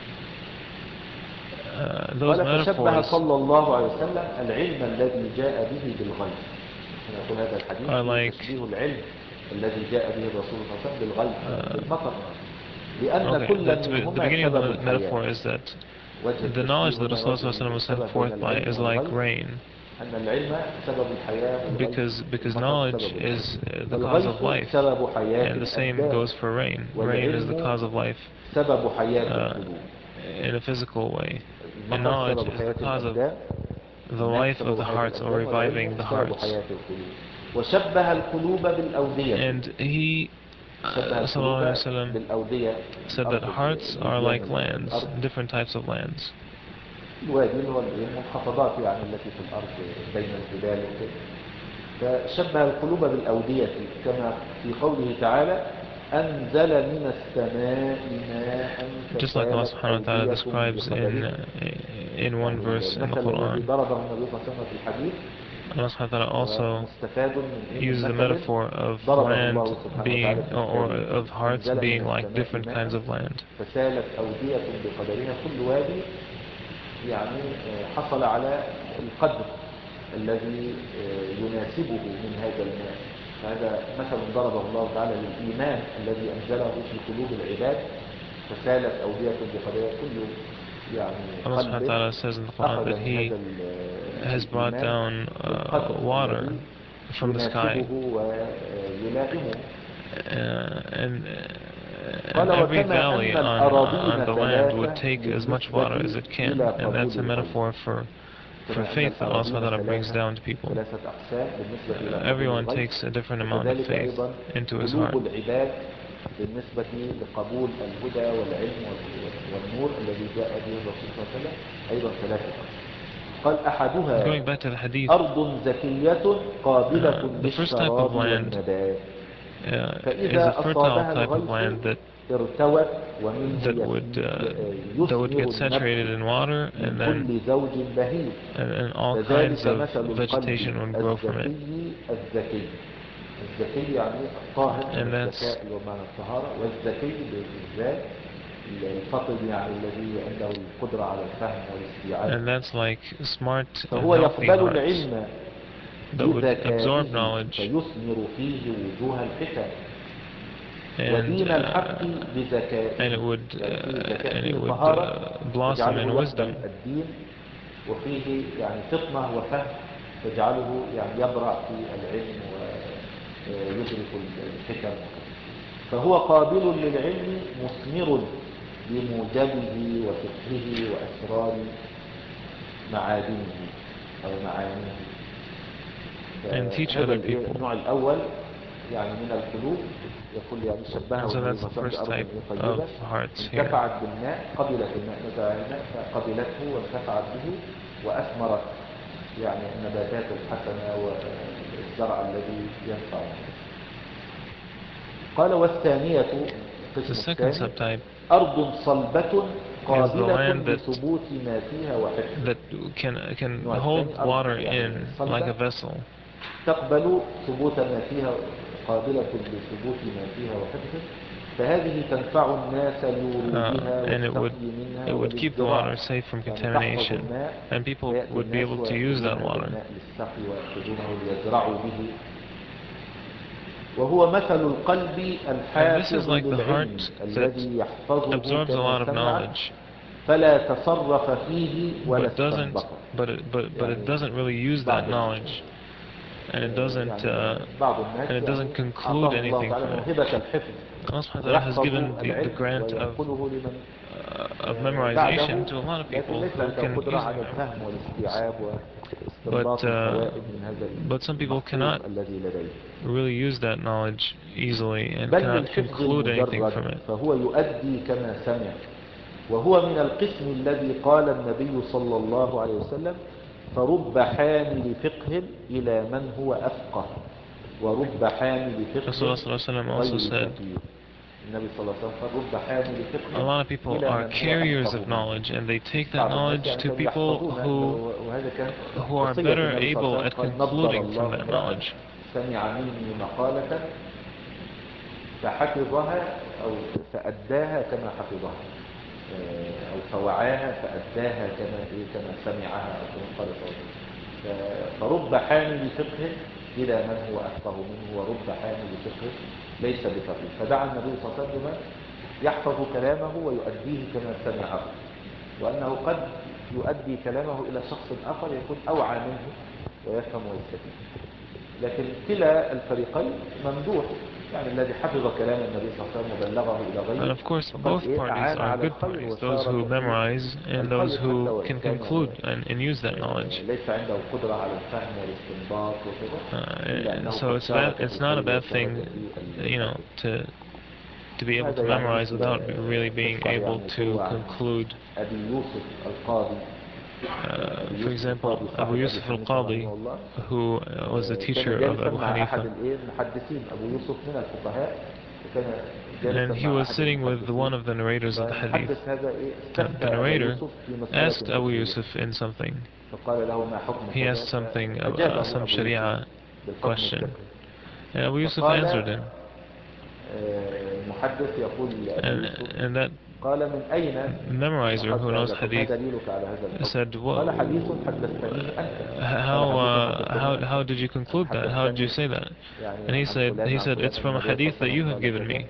uh, those قال فشبه metaphors صلى الله عليه وسلم العلم الذي جاء به بالغيب. يقول هذا الحديث are فيه like تشبيه العلم الذي جاء به الرسول صلى الله عليه وسلم بالغيب uh, بالمطر لأن okay, كل the, the منهما beginning of سبب the الحياة. metaphor is that وجه the knowledge التشبيه that هنا Rasulullah وجه was sent الشبه بين forth by العلم is like والغيب rain, أن العلم سبب الحياة والغيث because because المطر knowledge سبب الحياة. is uh, the cause of فالغيث life, سبب حياة and the same الأبدان goes for rain. Rain is the والعلم cause of life سبب حياة uh, القلوب. in a physical way, and المطر knowledge سبب is the حياة cause of الأبدان the الماء life of سبب the حياة hearts or الأبدان reviving والعلم the سبب hearts. حياة القلوب. وشبه القلوب بالأودية. And he uh, said that hearts are like lands, different types of lands. الوادي اللي هو المنخفضات يعني التي في الأرض بين الجبال وكده. فشبه القلوب بالأودية كما في قوله تعالى أنزل من السماء ماء. Just like Allah subhanahu wa ta'ala describes in, uh, in one verse in the Quran. Allah subhanahu wa ta'ala also uses the metaphor of land being, or of hearts being like different kinds of land. فسالت أودية بقدرها كل وادي يعني حصل على القدر الذي يناسبه من هذا الماء. هذا مثل ضربه الله تعالى للإيمان الذي أنزله في قلوب العباد فسالت أودية بقدرها كل يعني قلب أخذ من هذا has brought down uh, water from the sky, uh, and, uh, and every valley on, uh, on the land would take as much water as it can, and that's a metaphor for for faith that Allah subhanahu wa ta'ala brings down to people. Uh, everyone takes a different amount of faith into his heart. بالنسبة لقبول الهدى والعلم والنور الذي جاء به الرسول صلى الله عليه وسلم أيضا ثلاثة. قال أحدها أرض زكية قابلة للشراب والنبات فإذا أصابها الغيث ارتوت ومنه would, uh, that would get saturated in water, and then كل زوج بهيج and, and all kinds of vegetation would grow from it. الزكي الزكي يعني الطاهر من الزكاء اللي هو معنى الطهارة والزكي بالذات الفطن يعني الذي عنده القدرة على الفهم والاستيعاب. And that's like smart and فهو healthy يقبل hearts العلم that would absorb knowledge فيثمر فيه وجوه الحكم and, ودين الحق uh, بذكائه and it would, uh, and it would uh, blossom in wisdom. الدين وفيه يعني فطنة وفهم تجعله يعني يبرع في العلم ويدرك الحكم. فهو قابل للعلم مثمر بموجبه وفقهه وأسرار معادنه أو معانيه. هذا النوع الأول يعني من القلوب يقول يعني شبهه النبي بأرض طيبة انتفعت بالماء قبلت الماء نزع الماء فقبلته وانتفعت به وأثمرت يعني النباتات الحسنة والزرع الذي ينفع. قال والثانية القسم الثاني أرض صلبة قابلة لثبوت ما فيها وحفظه that can, can hold water in like a vessel. تقبل ثبوت ما فيها قابلة لثبوت ما فيها وحفظه فهذه تنفع الناس لورودها والسقي منها it would keep the water safe from contamination and people would be able to use that water. للسقي ويأخذونه ليزرعوا به. وهو مثل القلب الحافظ like للعلم الذي يحفظه كما سمع فلا تصرف فيه ولا استنبط. But it, but, but it doesn't really use that knowledge, and it doesn't uh, and it doesn't conclude anything from it. Allah subhanahu wa ta'ala has given the, the grant of, uh, of memorization to a lot of people who can easily memorize. But, uh, but some people cannot really use that knowledge easily and cannot conclude anything from it. فهو يؤدي كما سمع. وهو من القسم الذي قال النبي صلى الله عليه وسلم فرب حامل فقه إلى من هو أفقه ورب حامل فقه غير فقيه. A lot of people are carriers of knowledge, and they take that knowledge to people who, who are better able at concluding from that knowledge. سمع مني مقالة فحفظها أو فأداها كما حفظها أو فوعاها فأداها كما كما سمعها أو كما قال فرب حامل فقه إلى من هو أفقه منه ورب حامل فقه ليس بفقه. فدعا النبي صلى الله عليه وسلم يحفظ كلامه ويؤديه كما سمعه وأنه قد يؤدي كلامه إلى شخص آخر يكون أوعى منه ويفهم ويستفيد. لكن كلا الفريقين ممدوح يعني الذي حفظ كلام النبي صلى الله عليه وسلم وبلغه إلى غيره. And of course, both parties are good parties, those who memorize and those who can conclude and, and use that knowledge. ليس عنده قدرة على الفهم والاستنباط وكذا. Uh, so it's bad, it's not a bad thing, you know, to to be able to memorize without really being able to conclude. Uh, for example, Abu Yusuf al-Qadi, who uh, was the teacher of Abu Hanifa, and he was sitting with one of the narrators of the hadith. And the narrator asked Abu Yusuf in something. He asked something, uh, some Sharia question, and Abu Yusuf answered him. And, and that memorizer who knows hadith said, well, how, uh, how, how did you conclude that? How did you say that? And he said, he said, it's from a hadith that you have given me.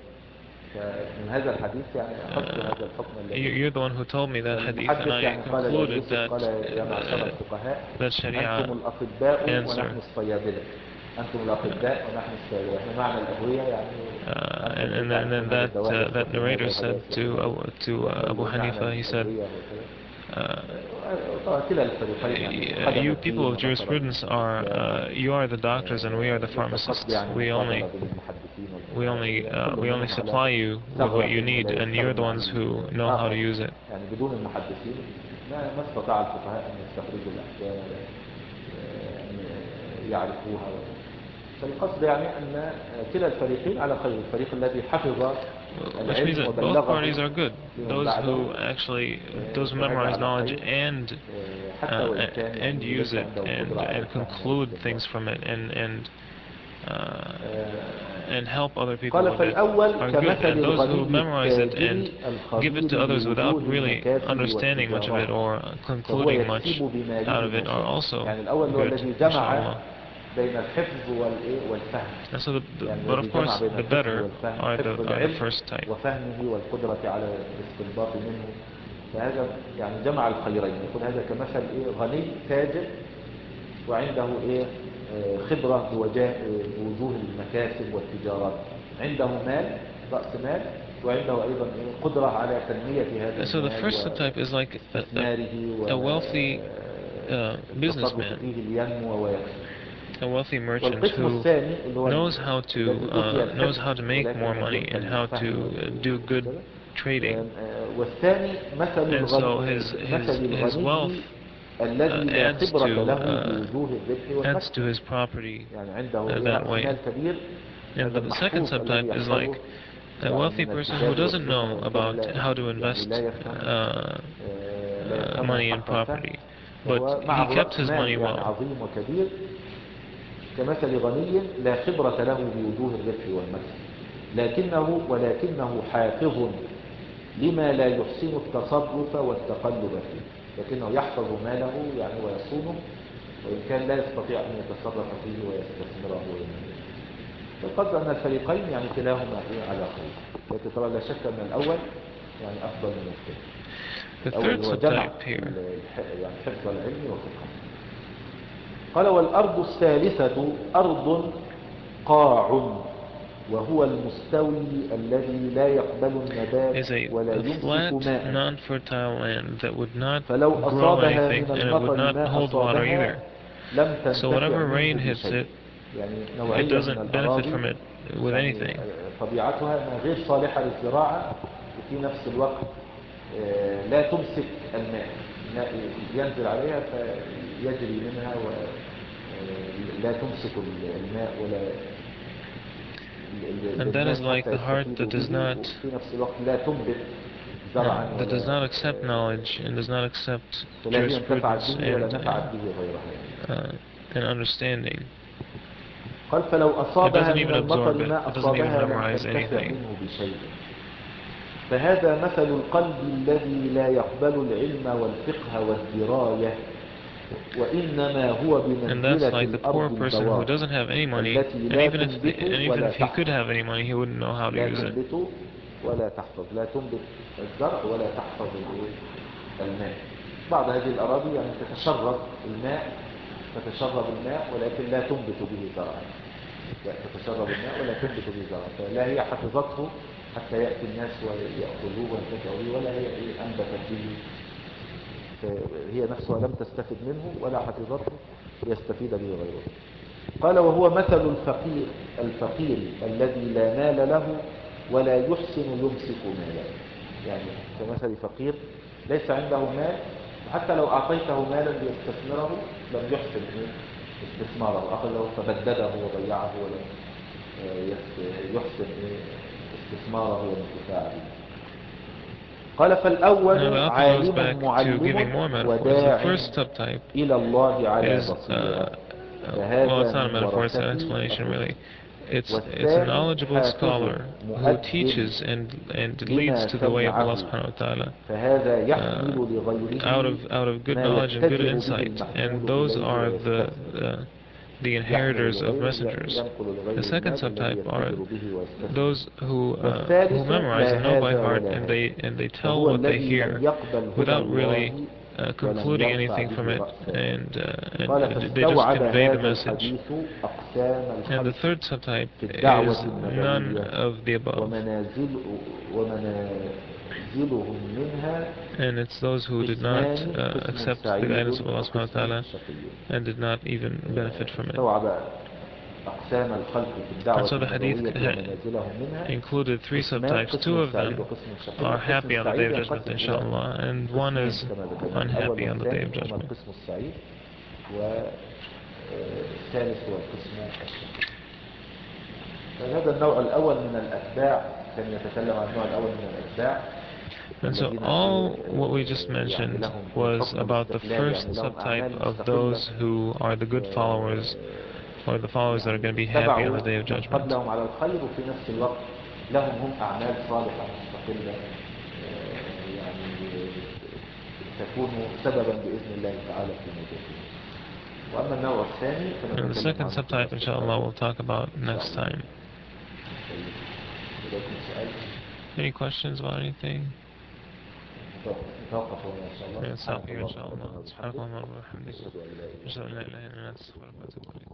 Uh, you're the one who told me that hadith, and I concluded that uh, that Sharia answer. Uh, and, and then, and then that uh, that narrator said to uh, to uh, Abu Hanifa, he said, uh, you people of jurisprudence are uh, you are the doctors and we are the pharmacists. We only we only uh, we only supply you with what you need, and you're the ones who know how to use it. فالقصد يعني أن كلا الفريقين على خير. الفريق الذي حفظ Which means that both parties are good. Those who actually, those who memorize knowledge and uh, and use it and and conclude things from it and and uh, and help other people with it are good. And those who memorize it and give it to others without really understanding much of it or concluding much out of it are also good, inshallah. And so the, the, but of course the better are the, are the first type. فهذا يعني جمع الخيرين. يقول هذا كمثل إيه غني تاجر وعنده إيه خبرة بوجوه المكاسب والتجارات. عنده مال رأس مال وعنده أيضا إيه قدرة على تنمية هذا المال. So the first type is like a, a, a wealthy uh, businessman. A wealthy merchant who knows how to uh, knows how to make more money and how to uh, do good trading. And so his his his wealth uh, adds to uh, adds to his property uh, that way. And but the second subtype is like a wealthy person who doesn't know about how to invest uh, uh, money in property, but he kept his money well. كمثل غني لا خبرة له بوجوه الربح والمكسب لكنه ولكنه حافظ لما لا يحسن التصرف والتقلب فيه. لكنه يحفظ ماله يعني ويصونه وإن كان لا يستطيع أن يتصرف فيه ويستثمره. فقد أن الفريقين يعني كلاهما على خير. لكن طبعا لا شك أن الأول يعني أفضل من الثاني. الأول هو جمع يعني حفظ العلم وفقه. قال والأرض الثالثة أرض قاع وهو المستوي الذي لا يقبل النبات ولا يمسك ماء فلو أصابها من المطر ما أصابها لم تنتفع منه بشيء. يعني نوعية من الأراضي يعني طبيعتها غير صالحة للزراعة وفي نفس الوقت لا تمسك الماء. الماء ينزل عليها فيجري منها ولا تمسك الماء ولا and that is like the heart that does not uh, that does not accept knowledge and does not accept jurisprudence and uh, and understanding. It doesn't even absorb it. It doesn't even memorize anything. فهذا مثل القلب الذي لا يقبل العلم والفقه والدراية وإنما هو بمنزلة like الأرض البوار التي لا تنبت ولا تحفظ ولا تحفظ لا تنبت الزرع ولا تحفظ الماء. بعض هذه الأراضي يعني تتشرب الماء تتشرب الماء ولكن لا تنبت به زرعا. تتشرب الماء ولا تنبت به زرعا، فلا هي حفظته حتى يأتي الناس ويأخذوه وينتفعوا به، ولا هي إيه أنبتت به، هي نفسها لم تستفد منه ولا حفظته ليستفيد به غيره. قال وهو مثل الفقير الفقير الذي لا مال له ولا يحسن يمسك ماله، يعني كمثل فقير ليس عنده مال، وحتى لو أعطيته مالا ليستثمره لم يحسن استثماره، أخذه فبدده وضيعه ولم يحسن استثماره والانتفاع به. قال فالأول عالم معلم وداع إلى الله على بصيرة، well, it's not a metaphor, it's an explanation really. It's, it's a knowledgeable scholar who teaches and, and leads to the way of Allah subhanahu wa ta'ala uh, out of, out of good knowledge and good insight. And those are the, the, the inheritors of messengers. The second subtype are those who, uh, who memorize and know by heart, and they, and they tell what they hear without really Uh, concluding anything from it, and, uh, and they just convey the message. And the third subtype is none of the above. And it's those who did not uh, accept the guidance of Allah subhanahu wa ta'ala and did not even benefit from it. And so the hadith included three subtypes. Two of them are happy on the Day of Judgment, inshallah, and one is unhappy on the Day of Judgment. هذا النوع الأول من الأتباع كان يتكلم عن النوع الأول من الأتباع. And so all what we just mentioned was about the first subtype of those who are the good followers, or the followers that are going to be happy on the Day of Judgment. And the second subtype, inshallah, we'll talk about next time. Any questions about anything? Yeah, stop here, inshallah.